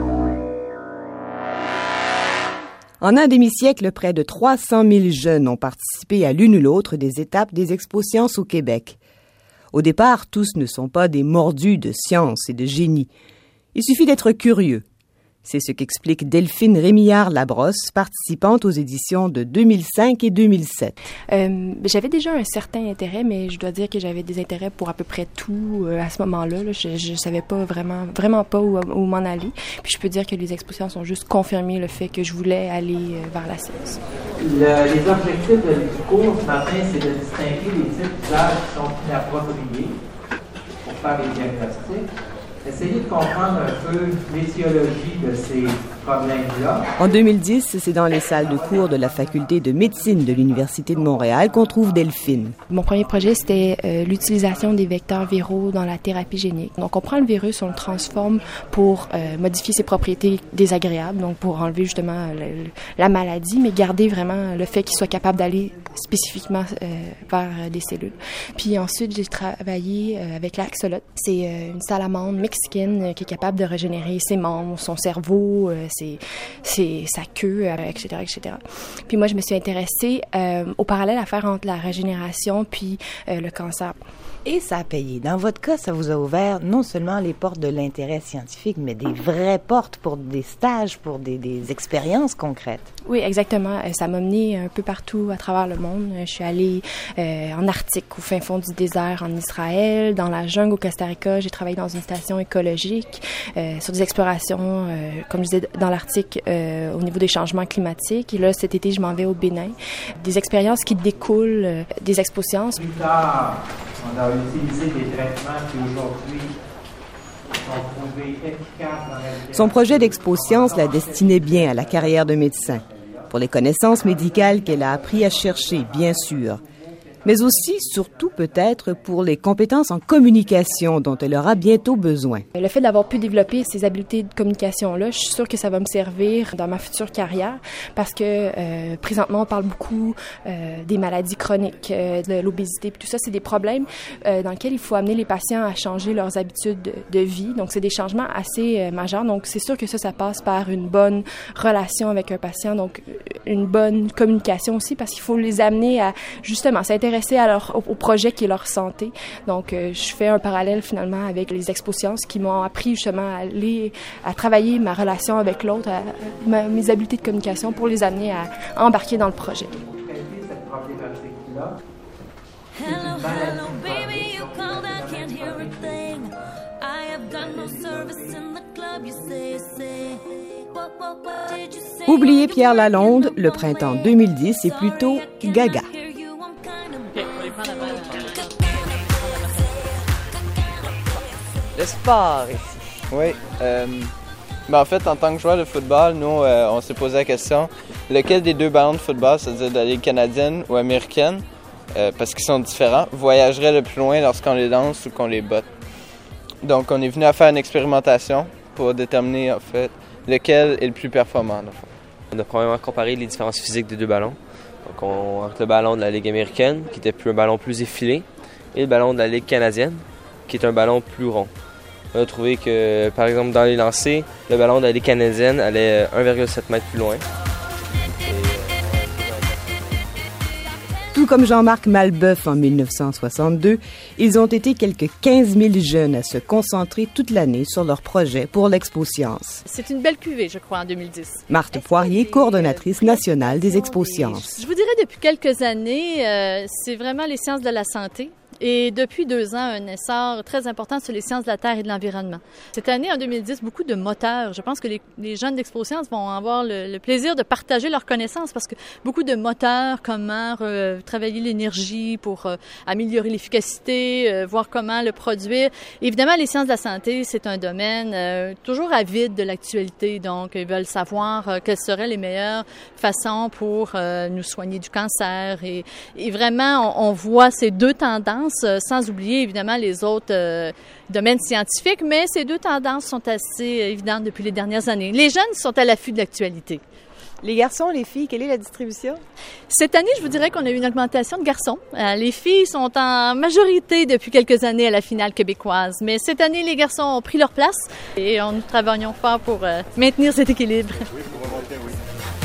En un demi-siècle, près de 300 000 jeunes ont participé à l'une ou l'autre des étapes des Expos Sciences au Québec. Au départ, tous ne sont pas des mordus de science et de génie. Il suffit d'être curieux. C'est ce qu'explique Delphine Rémillard-Labrosse, participante aux éditions de 2005 et 2007. J'avais déjà un certain intérêt, mais je dois dire que j'avais des intérêts pour à peu près tout à ce moment-là. Là. Je savais pas vraiment pas où m'en aller. Puis je peux dire que les expositions ont juste confirmé le fait que je voulais aller vers la science. Les objectifs du cours ce matin, c'est de distinguer les types d'usages qui sont inappropriés pour faire des diagnostics. Essayez de comprendre un peu l'étiologie de ces problème-là. En 2010, c'est dans les salles de cours de la faculté de médecine de l'Université de Montréal qu'on trouve Delphine. Mon premier projet, c'était l'utilisation des vecteurs viraux dans la thérapie génique. Donc, on prend le virus, on le transforme pour modifier ses propriétés désagréables, donc pour enlever justement la maladie, mais garder vraiment le fait qu'il soit capable d'aller spécifiquement vers des cellules. Puis ensuite, j'ai travaillé avec l'axolote. C'est une salamandre mexicaine qui est capable de régénérer ses membres, son cerveau, sa queue, etc., etc. Puis moi, je me suis intéressée au parallèle à faire entre la régénération puis le cancer. Et ça a payé. Dans votre cas, ça vous a ouvert non seulement les portes de l'intérêt scientifique, mais des vraies portes pour des stages, pour des expériences concrètes. Oui, exactement. Ça m'a mené un peu partout à travers le monde. Je suis allée en Arctique, au fin fond du désert en Israël, dans la jungle au Costa Rica. J'ai travaillé dans une station écologique, sur des explorations, comme je disais, dans l'Arctique, au niveau des changements climatiques. Et là, cet été, je m'en vais au Bénin. Des expériences qui découlent des expo-sciences. Plus tard, on a utilisé des traitements qui aujourd'hui sont prouvés efficaces dans la... Son projet d'expo-science la destinait bien à la carrière de médecin, pour les connaissances médicales qu'elle a appris à chercher, bien sûr, mais aussi, surtout peut-être, pour les compétences en communication dont elle aura bientôt besoin. Le fait d'avoir pu développer ces habiletés de communication-là, je suis sûre que ça va me servir dans ma future carrière parce que présentement, on parle beaucoup des maladies chroniques, de l'obésité, puis tout ça, c'est des problèmes dans lesquels il faut amener les patients à changer leurs habitudes de vie. Donc, c'est des changements assez majeurs. Donc, c'est sûr que ça passe par une bonne relation avec un patient, donc une bonne communication aussi parce qu'il faut les amener à, justement, s'intéresser au projet qui est leur santé. Donc, je fais un parallèle finalement avec les expo-sciences qui m'ont appris justement à travailler ma relation avec l'autre, mes habiletés de communication pour les amener à embarquer dans le projet. Oubliez Pierre Lalonde, le printemps 2010 est plutôt gaga. Le sport ici. Oui. En fait, en tant que joueur de football, nous, on s'est posé la question, lequel des deux ballons de football, c'est-à-dire de la Ligue canadienne ou américaine, parce qu'ils sont différents, voyagerait le plus loin lorsqu'on les lance ou qu'on les botte. Donc, on est venu à faire une expérimentation pour déterminer, en fait, lequel est le plus performant. On a probablement comparé les différences physiques des deux ballons. Donc, entre le ballon de la Ligue américaine, qui était un ballon plus effilé, et le ballon de la Ligue canadienne, qui est un ballon plus rond. On a trouvé que, par exemple, dans les lancers, le ballon de la Ligue canadienne allait 1,7 mètres plus loin. Tout comme Jean-Marc Malbeuf en 1962, ils ont été quelques 15 000 jeunes à se concentrer toute l'année sur leur projet pour l'Expo-Sciences. C'est une belle cuvée, je crois, en 2010. Marthe Poirier, coordonnatrice nationale des Expo-Sciences. Je vous dirais, depuis quelques années, c'est vraiment les sciences de la santé. Et depuis 2 ans, un essor très important sur les sciences de la Terre et de l'environnement. Cette année, en 2010, beaucoup de moteurs. Je pense que les jeunes d'Expo-Sciences vont avoir le plaisir de partager leurs connaissances parce que beaucoup de moteurs, comment travailler l'énergie pour améliorer l'efficacité, voir comment le produire. Évidemment, les sciences de la santé, c'est un domaine toujours avide de l'actualité. Donc, ils veulent savoir quelles seraient les meilleures façons pour nous soigner du cancer. Et vraiment, on voit ces deux tendances, sans oublier évidemment les autres domaines scientifiques, mais ces deux tendances sont assez évidentes depuis les dernières années. Les jeunes sont à l'affût de l'actualité. Les garçons, les filles, quelle est la distribution? Cette année, je vous dirais qu'on a eu une augmentation de garçons. Les filles sont en majorité depuis quelques années à la finale québécoise, mais cette année, les garçons ont pris leur place et nous travaillons fort pour maintenir cet équilibre. Oui, pour remonter, oui.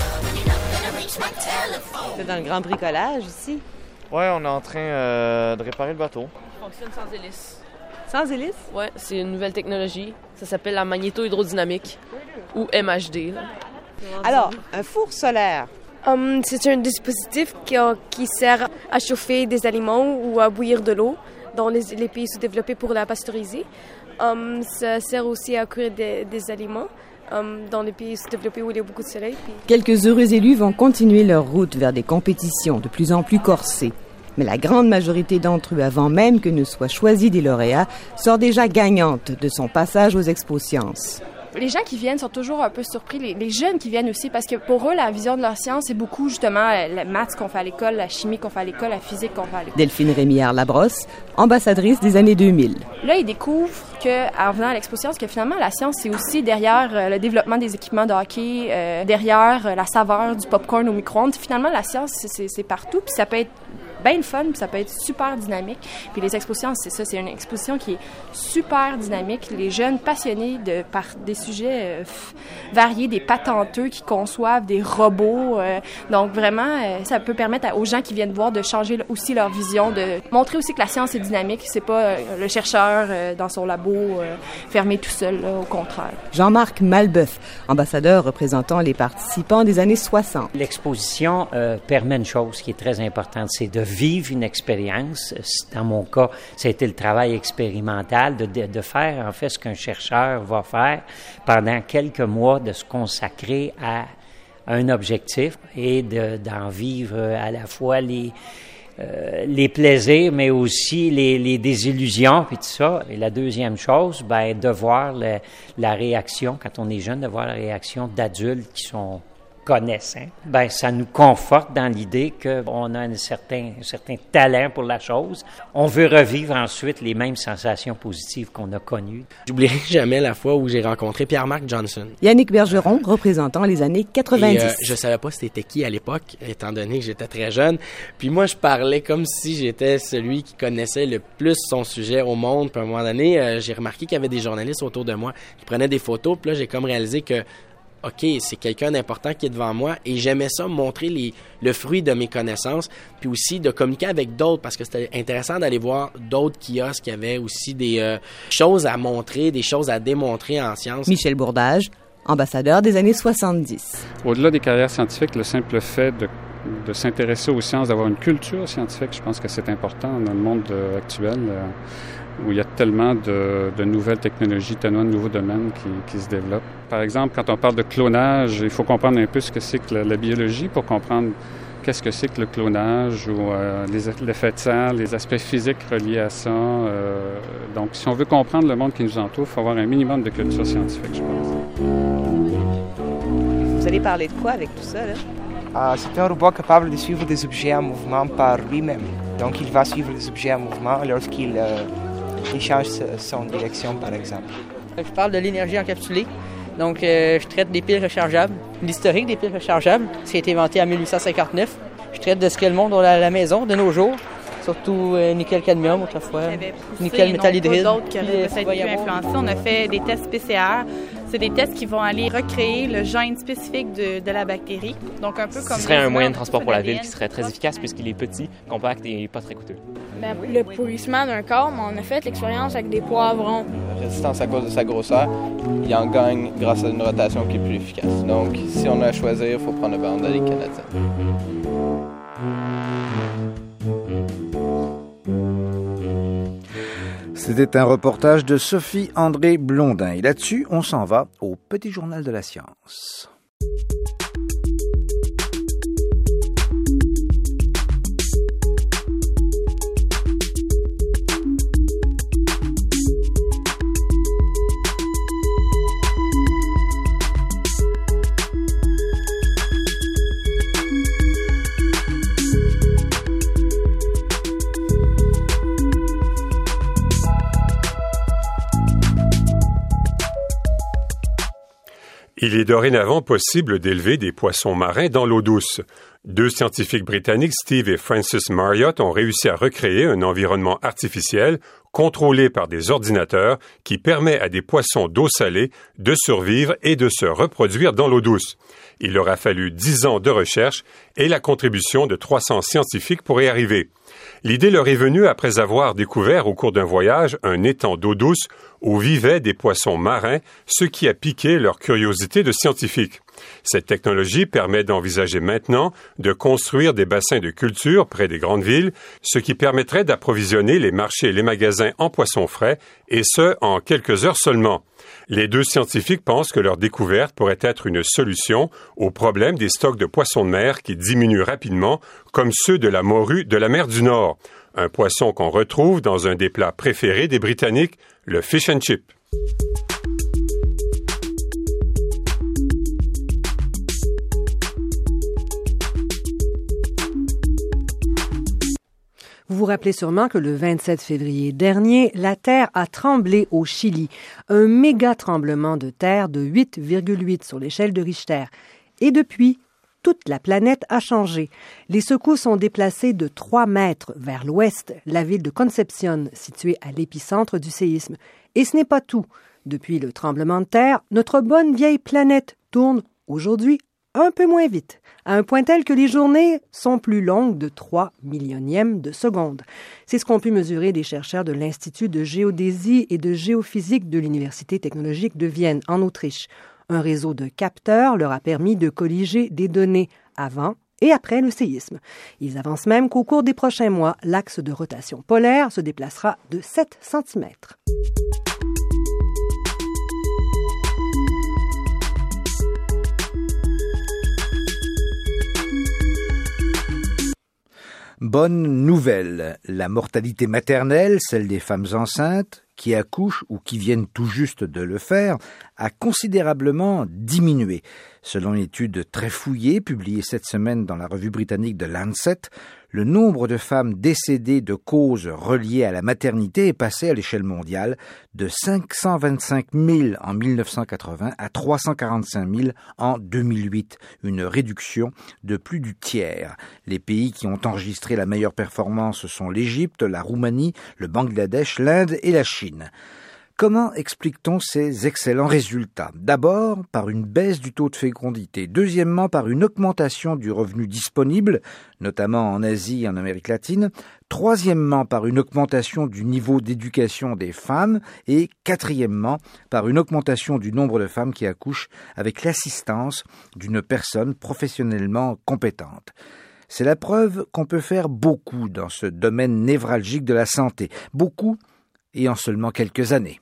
C'est dans le grand bricolage ici? Oui, on est en train de réparer le bateau. Il fonctionne sans hélice. Sans hélice? Oui, c'est une nouvelle technologie. Ça s'appelle la magnéto-hydrodynamique, ou MHD. Là. Alors, un four solaire. C'est un dispositif qui sert à chauffer des aliments ou à bouillir de l'eau dans les pays sous-développés pour la pasteuriser. Ça sert aussi à cuire des aliments dans les pays sous-développés où il y a beaucoup de soleil. Quelques heureux élus vont continuer leur route vers des compétitions de plus en plus corsées. Mais la grande majorité d'entre eux, avant même que ne soient choisis des lauréats, sort déjà gagnante de son passage aux Expo-Sciences. Les gens qui viennent sont toujours un peu surpris, les jeunes qui viennent aussi, parce que pour eux, la vision de leur science, c'est beaucoup justement la maths qu'on fait à l'école, la chimie qu'on fait à l'école, la physique qu'on fait à l'école. Delphine Rémillard-Labrosse, ambassadrice des années 2000. Là, ils découvrent qu'en venant à l'Expo Science, que finalement, la science, c'est aussi derrière le développement des équipements de hockey, derrière la saveur du popcorn au micro-ondes. Finalement, la science, c'est partout, puis ça peut être bien le fun, puis ça peut être super dynamique. Puis les Expo Sciences, c'est ça, c'est une exposition qui est super dynamique. Les jeunes passionnés par des sujets variés, des patenteux qui conçoivent des robots. Donc vraiment, ça peut permettre aux gens qui viennent voir de changer aussi leur vision, de montrer aussi que la science est dynamique. C'est pas le chercheur dans son labo fermé tout seul, là, au contraire. Jean-Marc Malbeuf, ambassadeur représentant les participants des années 60. L'exposition permet une chose qui est très importante, c'est de vivre une expérience. Dans mon cas, ça a été le travail expérimental de faire en fait ce qu'un chercheur va faire pendant quelques mois, de se consacrer à un objectif et d'en vivre à la fois les plaisirs, mais aussi les désillusions, puis tout ça. Et la deuxième chose, de voir la réaction, quand on est jeune, de voir la réaction d'adultes qui sont connaissants, ça nous conforte dans l'idée qu'on a un certain talent pour la chose. On veut revivre ensuite les mêmes sensations positives qu'on a connues. J'oublierai jamais la fois où j'ai rencontré Pierre-Marc Johnson. Yannick Bergeron, représentant les années 90. Et, je savais pas c'était qui à l'époque, étant donné que j'étais très jeune. Puis moi, je parlais comme si j'étais celui qui connaissait le plus son sujet au monde. Puis à un moment donné, j'ai remarqué qu'il y avait des journalistes autour de moi qui prenaient des photos. Puis là, j'ai comme réalisé que OK, c'est quelqu'un d'important qui est devant moi et j'aimais ça, montrer le fruit de mes connaissances, puis aussi de communiquer avec d'autres parce que c'était intéressant d'aller voir d'autres kiosques qui avaient aussi des choses à montrer, des choses à démontrer en sciences. Michel Bourdage, ambassadeur des années 70. Au-delà des carrières scientifiques, le simple fait de s'intéresser aux sciences, d'avoir une culture scientifique, je pense que c'est important dans le monde actuel. Où il y a tellement de nouvelles technologies, tellement de nouveaux domaines qui se développent. Par exemple, quand on parle de clonage, il faut comprendre un peu ce que c'est que la biologie pour comprendre qu'est-ce que c'est que le clonage ou l'effet de serre, les aspects physiques reliés à ça. Donc, si on veut comprendre le monde qui nous entoure, il faut avoir un minimum de culture scientifique, je pense. Vous allez parler de quoi avec tout ça, là? C'est un robot capable de suivre des objets en mouvement par lui-même. Donc, il va suivre les objets en mouvement lorsqu'il change son direction, par exemple. Je parle de l'énergie encapsulée. Donc, je traite des piles rechargeables, l'historique des piles rechargeables, qui a été inventé en 1859. Je traite de ce qu'est le monde à la maison de nos jours, surtout nickel-cadmium autrefois, nickel-métal hydride. D'autres qui auraient peut-être pu influencer. On a fait des tests PCR. C'est des tests qui vont aller recréer le gène spécifique de la bactérie. Donc, un peu comme ce serait un moyen de transport pour la ville qui serait très efficace puisqu'il est petit, compact et pas très coûteux. Le pourrissement d'un corps, on a fait l'expérience avec des poivrons. La résistance à cause de sa grosseur, il en gagne grâce à une rotation qui est plus efficace. Donc, si on a à choisir, il faut prendre le ballon de la Ligue canadienne. C'était un reportage de Sophie-André Blondin. Et là-dessus, on s'en va au Petit Journal de la Science. Il est dorénavant possible d'élever des poissons marins dans l'eau douce. Deux scientifiques britanniques, Steve et Francis Marriott, ont réussi à recréer un environnement artificiel contrôlé par des ordinateurs qui permet à des poissons d'eau salée de survivre et de se reproduire dans l'eau douce. Il leur a fallu 10 ans de recherche et la contribution de 300 scientifiques pour y arriver. L'idée leur est venue après avoir découvert au cours d'un voyage un étang d'eau douce où vivaient des poissons marins, ce qui a piqué leur curiosité de scientifiques. Cette technologie permet d'envisager maintenant de construire des bassins de culture près des grandes villes, ce qui permettrait d'approvisionner les marchés et les magasins en poissons frais, et ce, en quelques heures seulement. Les deux scientifiques pensent que leur découverte pourrait être une solution au problème des stocks de poissons de mer qui diminuent rapidement, comme ceux de la morue de la mer du Nord, un poisson qu'on retrouve dans un des plats préférés des Britanniques, le fish and chip. vous rappelez sûrement que le 27 février dernier, la Terre a tremblé au Chili. Un méga tremblement de terre de 8,8 sur l'échelle de Richter. Et depuis, toute la planète a changé. Les secousses ont déplacé de 3 mètres vers l'ouest la ville de Concepción, située à l'épicentre du séisme. Et ce n'est pas tout. Depuis le tremblement de terre, notre bonne vieille planète tourne aujourd'hui un peu moins vite, à un point tel que les journées sont plus longues de 3 millionièmes de seconde. C'est ce qu'ont pu mesurer des chercheurs de l'Institut de géodésie et de géophysique de l'Université technologique de Vienne, en Autriche. Un réseau de capteurs leur a permis de colliger des données avant et après le séisme. Ils avancent même qu'au cours des prochains mois, l'axe de rotation polaire se déplacera de 7 cm. Bonne nouvelle, la mortalité maternelle, celle des femmes enceintes, qui accouchent ou qui viennent tout juste de le faire, a considérablement diminué. Selon une étude très fouillée, publiée cette semaine dans la revue britannique The Lancet, le nombre de femmes décédées de causes reliées à la maternité est passé à l'échelle mondiale de 525 000 en 1980 à 345 000 en 2008, une réduction de plus du tiers. Les pays qui ont enregistré la meilleure performance sont l'Égypte, la Roumanie, le Bangladesh, l'Inde et la Chine. Comment explique-t-on ces excellents résultats? D'abord, par une baisse du taux de fécondité. Deuxièmement, par une augmentation du revenu disponible, notamment en Asie et en Amérique latine. Troisièmement, par une augmentation du niveau d'éducation des femmes. Et quatrièmement, par une augmentation du nombre de femmes qui accouchent avec l'assistance d'une personne professionnellement compétente. C'est la preuve qu'on peut faire beaucoup dans ce domaine névralgique de la santé. Beaucoup et en seulement quelques années.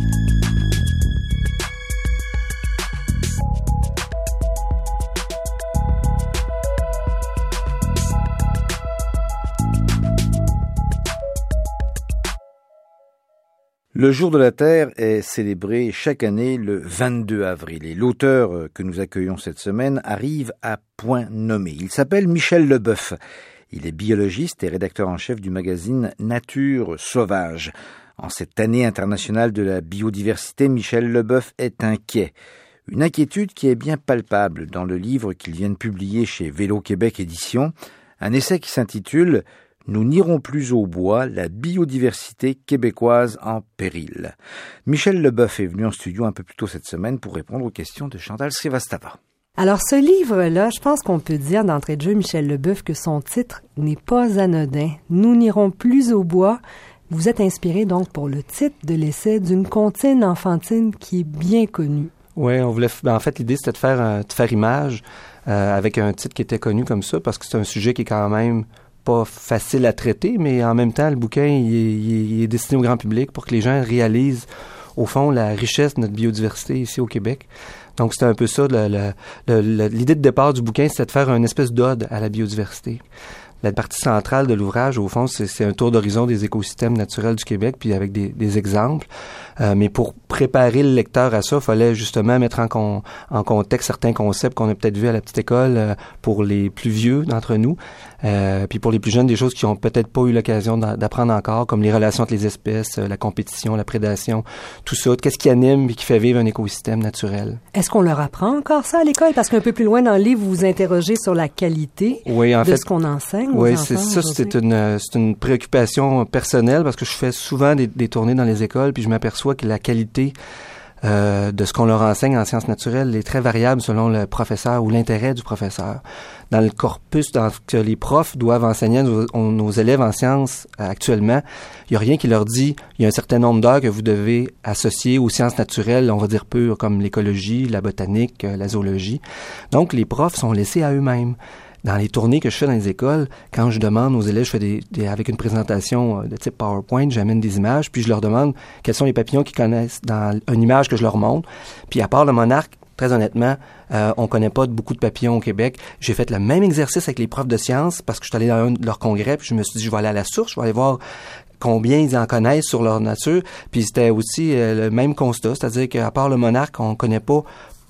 Le jour de la Terre est célébré chaque année le 22 avril et l'auteur que nous accueillons cette semaine arrive à point nommé. Il s'appelle Michel Leboeuf. Il est biologiste et rédacteur en chef du magazine Nature sauvage. En cette année internationale de la biodiversité, Michel Leboeuf est inquiet. Une inquiétude qui est bien palpable dans le livre qu'il vient de publier chez Vélo Québec Éditions, un essai qui s'intitule « Nous n'irons plus au bois, la biodiversité québécoise en péril ». Michel Leboeuf est venu en studio un peu plus tôt cette semaine pour répondre aux questions de Chantal Srivastava. Alors, ce livre-là, je pense qu'on peut dire d'entrée de jeu, Michel Leboeuf, que son titre n'est pas anodin. « Nous n'irons plus au bois ». Vous êtes inspiré donc pour le titre de l'essai d'une comptine enfantine qui est bien connue. Oui, on voulait. En fait, l'idée c'était de faire image avec un titre qui était connu comme ça, parce que c'est un sujet qui est quand même pas facile à traiter, mais en même temps, le bouquin il est destiné au grand public pour que les gens réalisent au fond la richesse de notre biodiversité ici au Québec. Donc c'était un peu ça. L'idée de départ du bouquin, c'était de faire une espèce d'ode à la biodiversité. La partie centrale de l'ouvrage, au fond, c'est un tour d'horizon des écosystèmes naturels du Québec, puis avec des exemples. Mais pour préparer le lecteur à ça, il fallait justement mettre en contexte certains concepts qu'on a peut-être vus à la petite école pour les plus vieux d'entre nous. Puis pour les plus jeunes, des choses qui ont peut-être pas eu l'occasion d'apprendre encore, comme les relations entre les espèces, la compétition, la prédation, tout ça. Qu'est-ce qui anime et qui fait vivre un écosystème naturel? Est-ce qu'on leur apprend encore ça à l'école? Parce qu'un peu plus loin dans le livre, vous vous interrogez sur la qualité ce qu'on enseigne. Oui, c'est ça. C'est une préoccupation personnelle parce que je fais souvent des tournées dans les écoles, puis je m'aperçois que la qualité de ce qu'on leur enseigne en sciences naturelles est très variable selon le professeur ou l'intérêt du professeur. Dans le corpus que les profs doivent enseigner à nos élèves en sciences actuellement, il n'y a rien qui leur dit il y a un certain nombre d'heures que vous devez associer aux sciences naturelles, on va dire pures, comme l'écologie, la botanique, la zoologie. Donc, les profs sont laissés à eux-mêmes. Dans les tournées que je fais dans les écoles, quand je demande aux élèves, je fais avec une présentation de type PowerPoint, j'amène des images, puis je leur demande quels sont les papillons qu'ils connaissent dans une image que je leur montre. Puis à part le monarque, très honnêtement, on connaît pas beaucoup de papillons au Québec. J'ai fait le même exercice avec les profs de sciences parce que je suis allé dans un de leurs congrès, puis je me suis dit, je vais aller à la source, je vais aller voir combien ils en connaissent sur leur nature. Puis c'était aussi le même constat, c'est-à-dire qu'à part le monarque, on connaît pas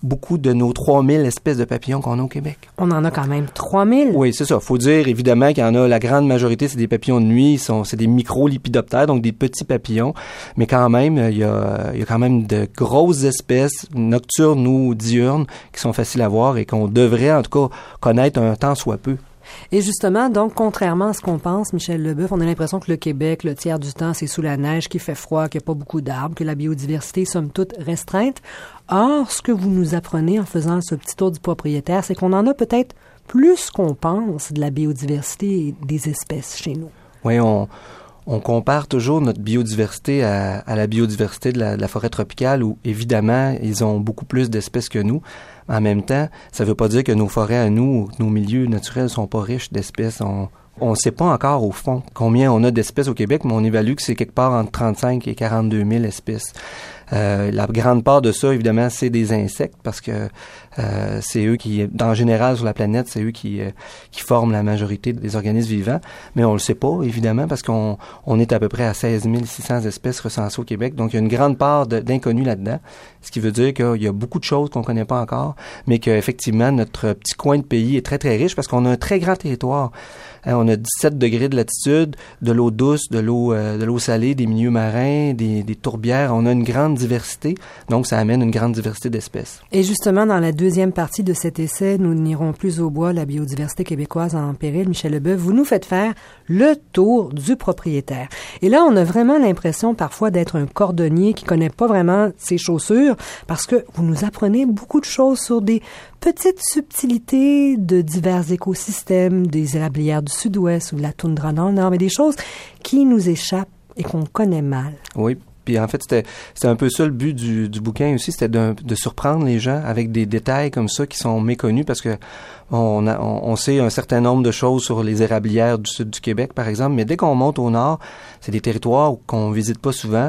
beaucoup de nos 3000 espèces de papillons qu'on a au Québec. On en a quand même 3000? Oui, c'est ça. Faut dire, évidemment, qu'il y en a, la grande majorité, c'est des papillons de nuit, c'est des micro-lépidoptères, donc des petits papillons. Mais quand même, il y a quand même de grosses espèces nocturnes ou diurnes qui sont faciles à voir et qu'on devrait, en tout cas, connaître un tant soit peu. Et justement, donc, contrairement à ce qu'on pense, Michel Leboeuf, on a l'impression que le Québec, le tiers du temps, c'est sous la neige, qu'il fait froid, qu'il n'y a pas beaucoup d'arbres, que la biodiversité est somme toute restreinte. Or, ce que vous nous apprenez en faisant ce petit tour du propriétaire, c'est qu'on en a peut-être plus qu'on pense de la biodiversité et des espèces chez nous. Oui, on compare toujours notre biodiversité à la biodiversité de la forêt tropicale où, évidemment, ils ont beaucoup plus d'espèces que nous. En même temps, ça ne veut pas dire que nos forêts à nous, nos milieux naturels sont pas riches d'espèces. On ne sait pas encore, au fond, combien on a d'espèces au Québec, mais on évalue que c'est quelque part entre 35 et 42 000 espèces. La grande part de ça, évidemment, c'est des insectes, parce que c'est eux qui, en général, sur la planète, c'est eux qui forment la majorité des organismes vivants. Mais on le sait pas, évidemment, parce qu'on est à peu près à 16 600 espèces recensées au Québec. Donc, il y a une grande part d'inconnus là-dedans, ce qui veut dire qu'il y a beaucoup de choses qu'on connaît pas encore, mais qu'effectivement, notre petit coin de pays est très, très riche, parce qu'on a un très grand territoire. On a 17 degrés de latitude, de l'eau douce, de l'eau salée, des milieux marins, des tourbières. On a une grande diversité, donc ça amène une grande diversité d'espèces. Et justement, dans la deuxième partie de cet essai, nous n'irons plus au bois, la biodiversité québécoise en péril. Michel Leboeuf, vous nous faites faire le tour du propriétaire. Et là, on a vraiment l'impression parfois d'être un cordonnier qui connaît pas vraiment ses chaussures, parce que vous nous apprenez beaucoup de choses sur des petites subtilités de divers écosystèmes, des érablières du sud-ouest ou de la toundra dans le nord, mais des choses qui nous échappent et qu'on connaît mal. Oui. Puis en fait, c'était un peu ça le but du bouquin aussi, c'était de surprendre les gens avec des détails comme ça qui sont méconnus, parce que on sait un certain nombre de choses sur les érablières du sud du Québec, par exemple, mais dès qu'on monte au nord, c'est des territoires qu'on visite pas souvent.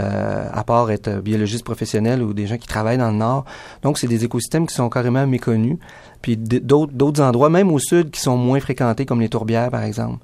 À part être biologiste professionnel ou des gens qui travaillent dans le nord. Donc, c'est des écosystèmes qui sont carrément méconnus. Puis d'autres endroits, même au sud, qui sont moins fréquentés, comme les tourbières, par exemple.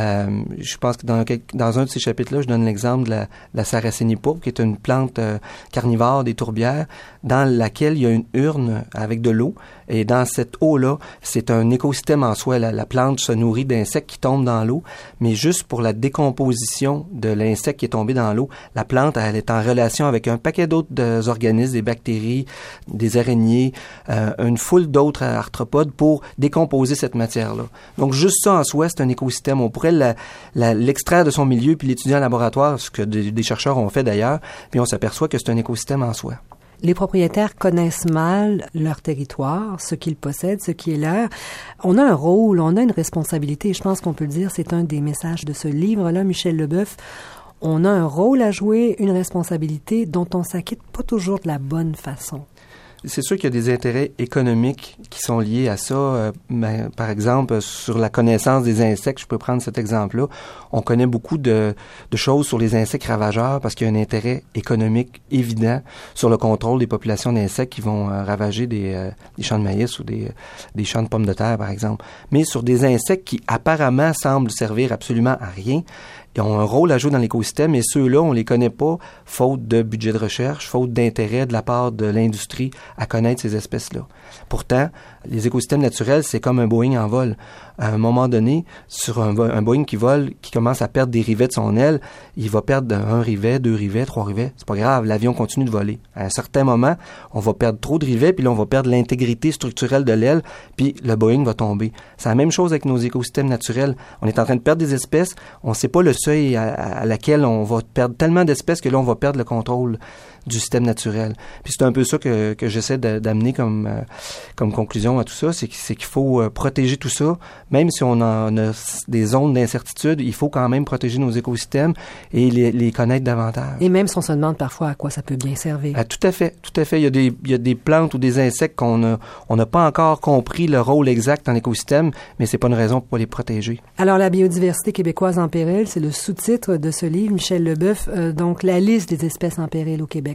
Je pense que dans un de ces chapitres-là, je donne l'exemple de la sarracénie pourpre, qui est une plante carnivore des tourbières, dans laquelle il y a une urne avec de l'eau. Et dans cette eau-là, c'est un écosystème en soi. La plante se nourrit d'insectes qui tombent dans l'eau, mais juste pour la décomposition de l'insecte qui est tombé dans l'eau, la plante, elle est en relation avec un paquet d'autres organismes, des bactéries, des araignées, une foule d'autres arthropodes pour décomposer cette matière-là. Donc, juste ça en soi, c'est un écosystème. On pourrait l'extraire de son milieu puis l'étudier en laboratoire, ce que des chercheurs ont fait d'ailleurs, puis on s'aperçoit que c'est un écosystème en soi. Les propriétaires connaissent mal leur territoire, ce qu'ils possèdent, ce qui est leur. On a un rôle, on a une responsabilité. Je pense qu'on peut le dire, c'est un des messages de ce livre-là, Michel Leboeuf. On a un rôle à jouer, une responsabilité dont on s'acquitte pas toujours de la bonne façon. C'est sûr qu'il y a des intérêts économiques qui sont liés à ça. Par exemple, sur la connaissance des insectes, je peux prendre cet exemple-là. On connaît beaucoup de choses sur les insectes ravageurs parce qu'il y a un intérêt économique évident sur le contrôle des populations d'insectes qui vont ravager des champs de maïs ou des champs de pommes de terre, par exemple. Mais sur des insectes qui apparemment semblent servir absolument à rien, ils ont un rôle à jouer dans l'écosystème et ceux-là, on les connaît pas, faute de budget de recherche, faute d'intérêt de la part de l'industrie à connaître ces espèces-là. Pourtant, les écosystèmes naturels, c'est comme un Boeing en vol. À un moment donné, sur un Boeing qui vole, qui commence à perdre des rivets de son aile, il va perdre un rivet, 2 rivets, 3 rivets. C'est pas grave, l'avion continue de voler. À un certain moment, on va perdre trop de rivets, puis là, on va perdre l'intégrité structurelle de l'aile, puis le Boeing va tomber. C'est la même chose avec nos écosystèmes naturels. On est en train de perdre des espèces, on ne sait pas le seuil à laquelle on va perdre tellement d'espèces que là, on va perdre le contrôle du système naturel. Puis c'est un peu ça que j'essaie d'amener comme conclusion à tout ça, c'est qu'il faut protéger tout ça, même si on en a des zones d'incertitude, il faut quand même protéger nos écosystèmes et les connaître davantage. Et même si on se demande parfois à quoi ça peut bien servir. Tout à fait. Il y a des plantes ou des insectes on n'a pas encore compris le rôle exact dans l'écosystème, mais c'est pas une raison pour pas les protéger. Alors, la biodiversité québécoise en péril, c'est le sous-titre de ce livre, Michel Leboeuf, donc la liste des espèces en péril au Québec.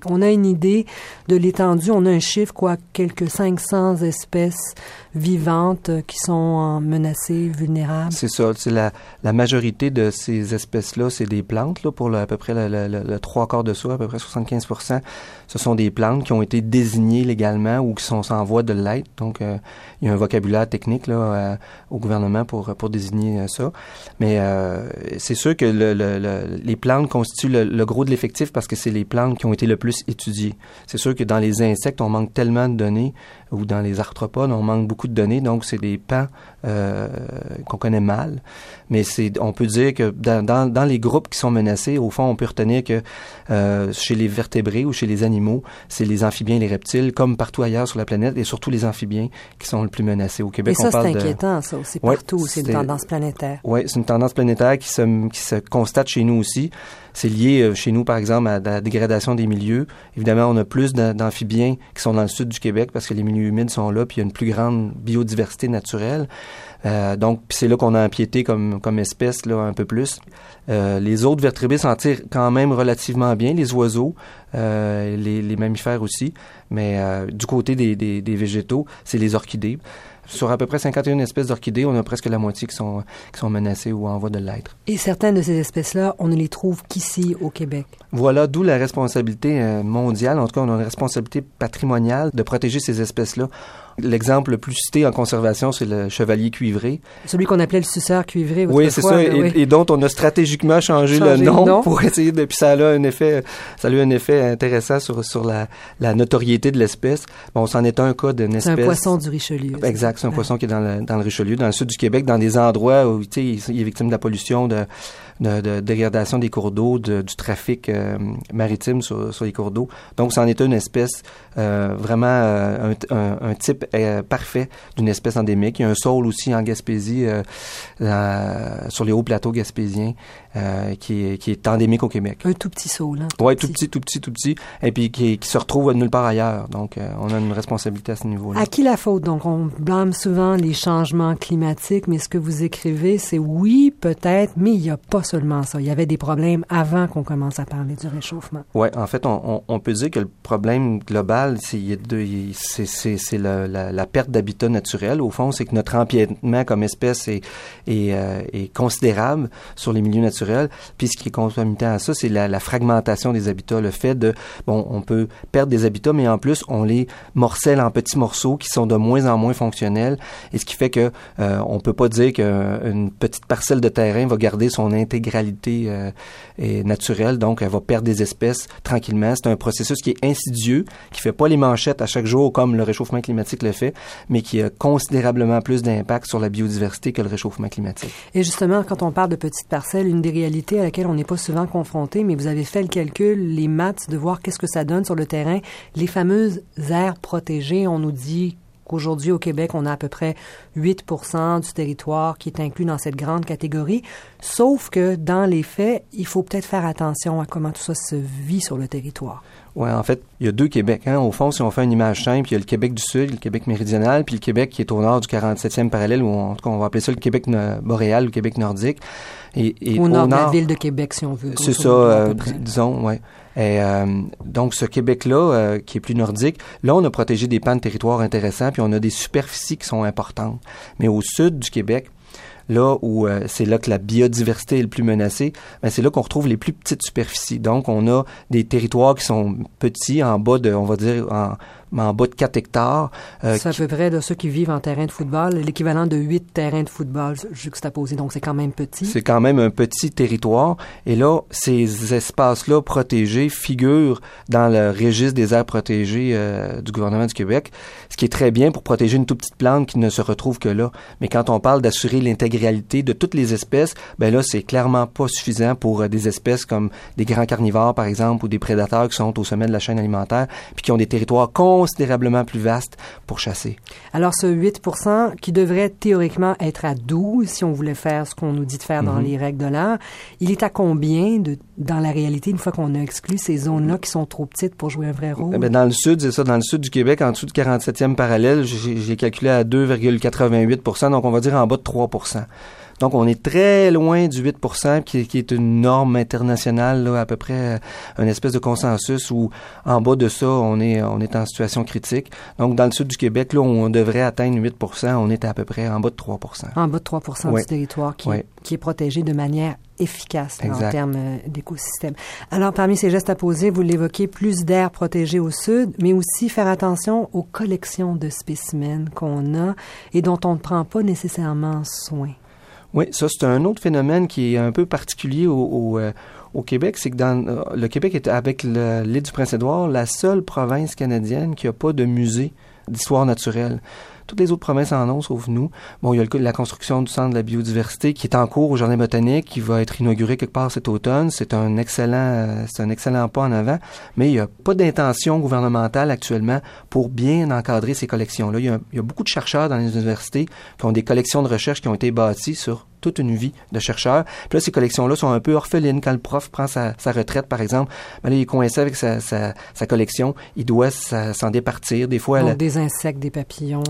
Québec. On a une idée de l'étendue, on a un chiffre, quelques 500 espèces vivantes qui sont menacées, vulnérables. C'est ça. C'est la majorité de ces espèces-là, c'est des plantes, là, pour à peu près le 3/4 de ça, à peu près 75%. Ce sont des plantes qui ont été désignées légalement ou qui sont en voie de l'être. Donc, il y a un vocabulaire technique là au gouvernement pour désigner ça. Mais c'est sûr que les plantes constituent le gros de l'effectif parce que c'est les plantes qui ont été le plus étudiées. C'est sûr que dans les insectes, on manque tellement de données, ou dans les arthropodes, on manque beaucoup de données, donc c'est des pans qu'on connaît mal. Mais on peut dire que dans les groupes qui sont menacés, au fond, on peut retenir que chez les vertébrés ou chez les animaux, c'est les amphibiens et les reptiles, comme partout ailleurs sur la planète, et surtout les amphibiens qui sont le plus menacés. Au Québec, et ça, c'est inquiétant, ça aussi, partout. C'est une tendance planétaire. Oui, c'est une tendance planétaire qui se constate chez nous aussi. C'est lié chez nous, par exemple, à la dégradation des milieux. Évidemment, on a plus d'amphibiens qui sont dans le sud du Québec parce que les milieux humides sont là, puis il y a une plus grande biodiversité naturelle. Donc, c'est là qu'on a empiété comme espèce, là, un peu plus. Les autres vertébrés s'en tirent quand même relativement bien, les oiseaux, les mammifères aussi. Mais du côté des végétaux, c'est les orchidées. Sur à peu près 51 espèces d'orchidées, on a presque la moitié qui sont menacées ou en voie de l'être. Et certaines de ces espèces-là, on ne les trouve qu'ici, au Québec. Voilà, d'où la responsabilité mondiale, en tout cas, on a une responsabilité patrimoniale de protéger ces espèces-là. L'exemple le plus cité en conservation, c'est le chevalier cuivré. Celui qu'on appelait le suceur cuivré. Oui, c'est ça, et dont on a stratégiquement changé le nom pour essayer de... Puis ça a eu un effet intéressant sur la notoriété de l'espèce. Bon, c'en est un cas d'une espèce... C'est un poisson du Richelieu. Exact, c'est un poisson qui est dans le Richelieu, dans le sud du Québec, dans des endroits où, tu sais, il est victime de la pollution, de dégradation des cours d'eau, du trafic maritime sur les cours d'eau. Donc, c'en est une espèce vraiment un type parfait d'une espèce endémique. Il y a un saule aussi en Gaspésie, sur les hauts plateaux gaspésiens, qui est endémique au Québec. Un tout petit saule, hein? Oui, tout petit, et puis qui se retrouve nulle part ailleurs. Donc, on a une responsabilité à ce niveau-là. À qui la faute? Donc, on blâme souvent les changements climatiques, mais ce que vous écrivez, c'est oui, peut-être, mais il n'y a pas seulement ça. Il y avait des problèmes avant qu'on commence à parler du réchauffement. Oui, en fait, on peut dire que le problème global, c'est la perte d'habitat naturel. Au fond, c'est que notre empiètement comme espèce est considérable sur les milieux naturels. Puis ce qui est concomitant à ça, c'est la fragmentation des habitats. Le fait on peut perdre des habitats, mais en plus, on les morcelle en petits morceaux qui sont de moins en moins fonctionnels. Et ce qui fait que on peut pas dire qu'une petite parcelle de terrain va garder son intégralité naturelle. Donc, elle va perdre des espèces tranquillement. C'est un processus qui est insidieux, qui fait pas les manchettes à chaque jour comme le réchauffement climatique le fait, mais qui a considérablement plus d'impact sur la biodiversité que le réchauffement climatique. Et justement, quand on parle de petites parcelles, une des réalités à laquelle on n'est pas souvent confronté, mais vous avez fait le calcul, les maths, de voir qu'est-ce que ça donne sur le terrain. Les fameuses aires protégées, on nous dit qu'aujourd'hui, au Québec, on a à peu près 8% du territoire qui est inclus dans cette grande catégorie. Sauf que, dans les faits, il faut peut-être faire attention à comment tout ça se vit sur le territoire. Oui, en fait, il y a deux Québec. Hein. Au fond, si on fait une image simple, il y a le Québec du Sud, le Québec méridional, puis le Québec qui est au nord du 47e parallèle, ou en tout cas, on va appeler ça le Québec boréal, le Québec nordique. Et au nord de la ville de Québec, si on veut. C'est ça, disons, oui. Et donc, ce Québec-là, qui est plus nordique, là, on a protégé des pans de territoire intéressants, puis on a des superficies qui sont importantes. Mais au sud du Québec, là où c'est là que la biodiversité est le plus menacée, ben c'est là qu'on retrouve les plus petites superficies. Donc, on a des territoires qui sont petits, en bas de, on va dire, en bas de 4 hectares. C'est à peu près de ceux qui vivent en terrain de football, l'équivalent de 8 terrains de football juxtaposés. Donc, c'est quand même petit. C'est quand même un petit territoire. Et là, ces espaces-là protégés figurent dans le registre des aires protégées du gouvernement du Québec, ce qui est très bien pour protéger une toute petite plante qui ne se retrouve que là. Mais quand on parle d'assurer l'intégralité de toutes les espèces, ben là, c'est clairement pas suffisant pour des espèces comme des grands carnivores, par exemple, ou des prédateurs qui sont au sommet de la chaîne alimentaire, puis qui ont des territoires considérablement plus vastes pour chasser. Alors, ce 8% qui devrait théoriquement être à 12 si on voulait faire ce qu'on nous dit de faire dans les règles de l'art, il est à combien dans la réalité une fois qu'on a exclu ces zones-là qui sont trop petites pour jouer un vrai rôle? Ben dans le sud, c'est ça, dans le sud du Québec, en dessous du 47e parallèle, j'ai calculé à 2,88%, donc on va dire en bas de 3%. Donc, on est très loin du 8%, qui est une norme internationale, là, à peu près une espèce de consensus où, en bas de ça, on est en situation critique. Donc, dans le sud du Québec, là, on devrait atteindre 8%, on est à peu près en bas de 3%. En bas de 3% du territoire qui est protégé de manière efficace là, en termes d'écosystème. Alors, parmi ces gestes à poser, vous l'évoquez, plus d'aires protégées au sud, mais aussi faire attention aux collections de spécimens qu'on a et dont on ne prend pas nécessairement soin. Oui, ça, c'est un autre phénomène qui est un peu particulier au Québec. C'est que le Québec est, avec l'île du Prince-Édouard, la seule province canadienne qui n'a pas de musée d'histoire naturelle. Toutes les autres provinces en ont, sauf nous. Bon, il y a le cas de la construction du Centre de la biodiversité qui est en cours au Jardin botanique, qui va être inauguré quelque part cet automne. C'est un excellent pas en avant, mais il n'y a pas d'intention gouvernementale actuellement pour bien encadrer ces collections-là. Il y a beaucoup de chercheurs dans les universités qui ont des collections de recherche qui ont été bâties sur toute une vie de chercheur. Puis là, ces collections-là sont un peu orphelines. Quand le prof prend sa retraite, par exemple, ben là, il est coincé avec sa collection. Il doit s'en départir. Des fois, donc, des insectes, des papillons,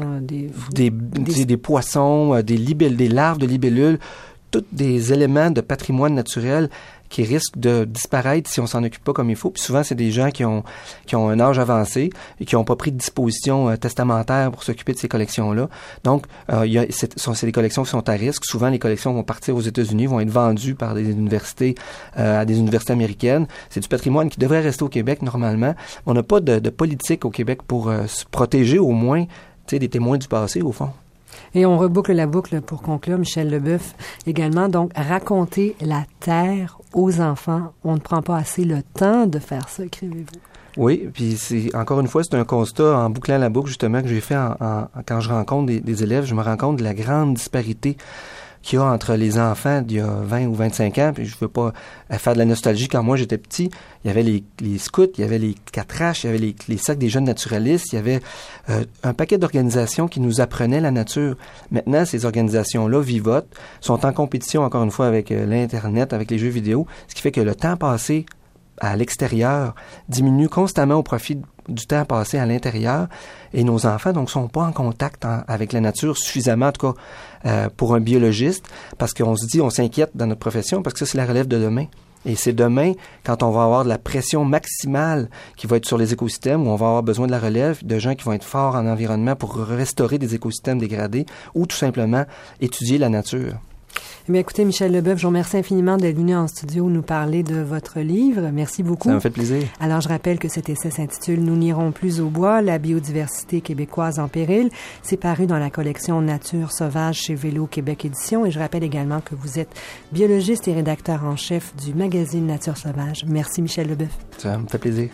des poissons, des larves de libellules, tous des éléments de patrimoine naturel qui risquent de disparaître si on s'en occupe pas comme il faut. Puis souvent, c'est des gens qui ont un âge avancé et qui n'ont pas pris de disposition testamentaire pour s'occuper de ces collections-là. Donc, c'est des collections qui sont à risque. Souvent, les collections vont partir aux États-Unis, vont être vendues par des universités à des universités américaines. C'est du patrimoine qui devrait rester au Québec normalement. On n'a pas de politique au Québec pour se protéger au moins des témoins du passé, au fond. Et on reboucle la boucle pour conclure, Michel Leboeuf également. Donc, raconter la Terre aux enfants. On ne prend pas assez le temps de faire ça, écrivez-vous. Oui, puis encore une fois, c'est un constat en bouclant la boucle, justement, que j'ai fait quand je rencontre des élèves. Je me rends compte de la grande disparité qu'il y a entre les enfants d'il y a 20 ou 25 ans, puis je veux pas faire de la nostalgie. Quand moi j'étais petit, il y avait les scouts, il y avait les 4H, il y avait les cercles des jeunes naturalistes, il y avait un paquet d'organisations qui nous apprenaient la nature. Maintenant, ces organisations-là vivotent, sont en compétition, encore une fois, avec l'Internet, avec les jeux vidéo, ce qui fait que le temps passé à l'extérieur diminue constamment au profit du temps passé à l'intérieur, et nos enfants donc sont pas en contact avec la nature suffisamment, en tout cas pour un biologiste, parce qu'on se dit, on s'inquiète dans notre profession parce que ça c'est la relève de demain. Et c'est demain, quand on va avoir de la pression maximale qui va être sur les écosystèmes, où on va avoir besoin de la relève, de gens qui vont être forts en environnement pour restaurer des écosystèmes dégradés, ou tout simplement étudier la nature. Eh bien, écoutez, Michel Leboeuf, je vous remercie infiniment d'être venu en studio nous parler de votre livre. Merci beaucoup. Ça me fait plaisir. Alors, je rappelle que cet essai s'intitule « Nous n'irons plus au bois, la biodiversité québécoise en péril ». C'est paru dans la collection Nature sauvage chez Vélo Québec Éditions. Et je rappelle également que vous êtes biologiste et rédacteur en chef du magazine Nature sauvage. Merci, Michel Leboeuf. Ça me fait plaisir.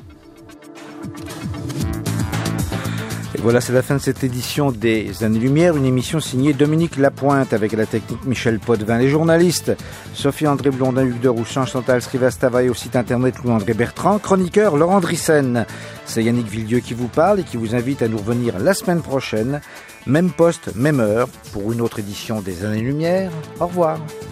Et voilà, c'est la fin de cette édition des Années-Lumière, une émission signée Dominique Lapointe avec à la technique Michel Potvin. Les journalistes, Sophie-André Blondin, Hugues de Roussan, Chantal Srivastava et au site internet Louis-André Bertrand. Chroniqueur Laurent Drissen. C'est Yannick Villedieu qui vous parle et qui vous invite à nous revenir la semaine prochaine. Même poste, même heure, pour une autre édition des Années-Lumière. Au revoir.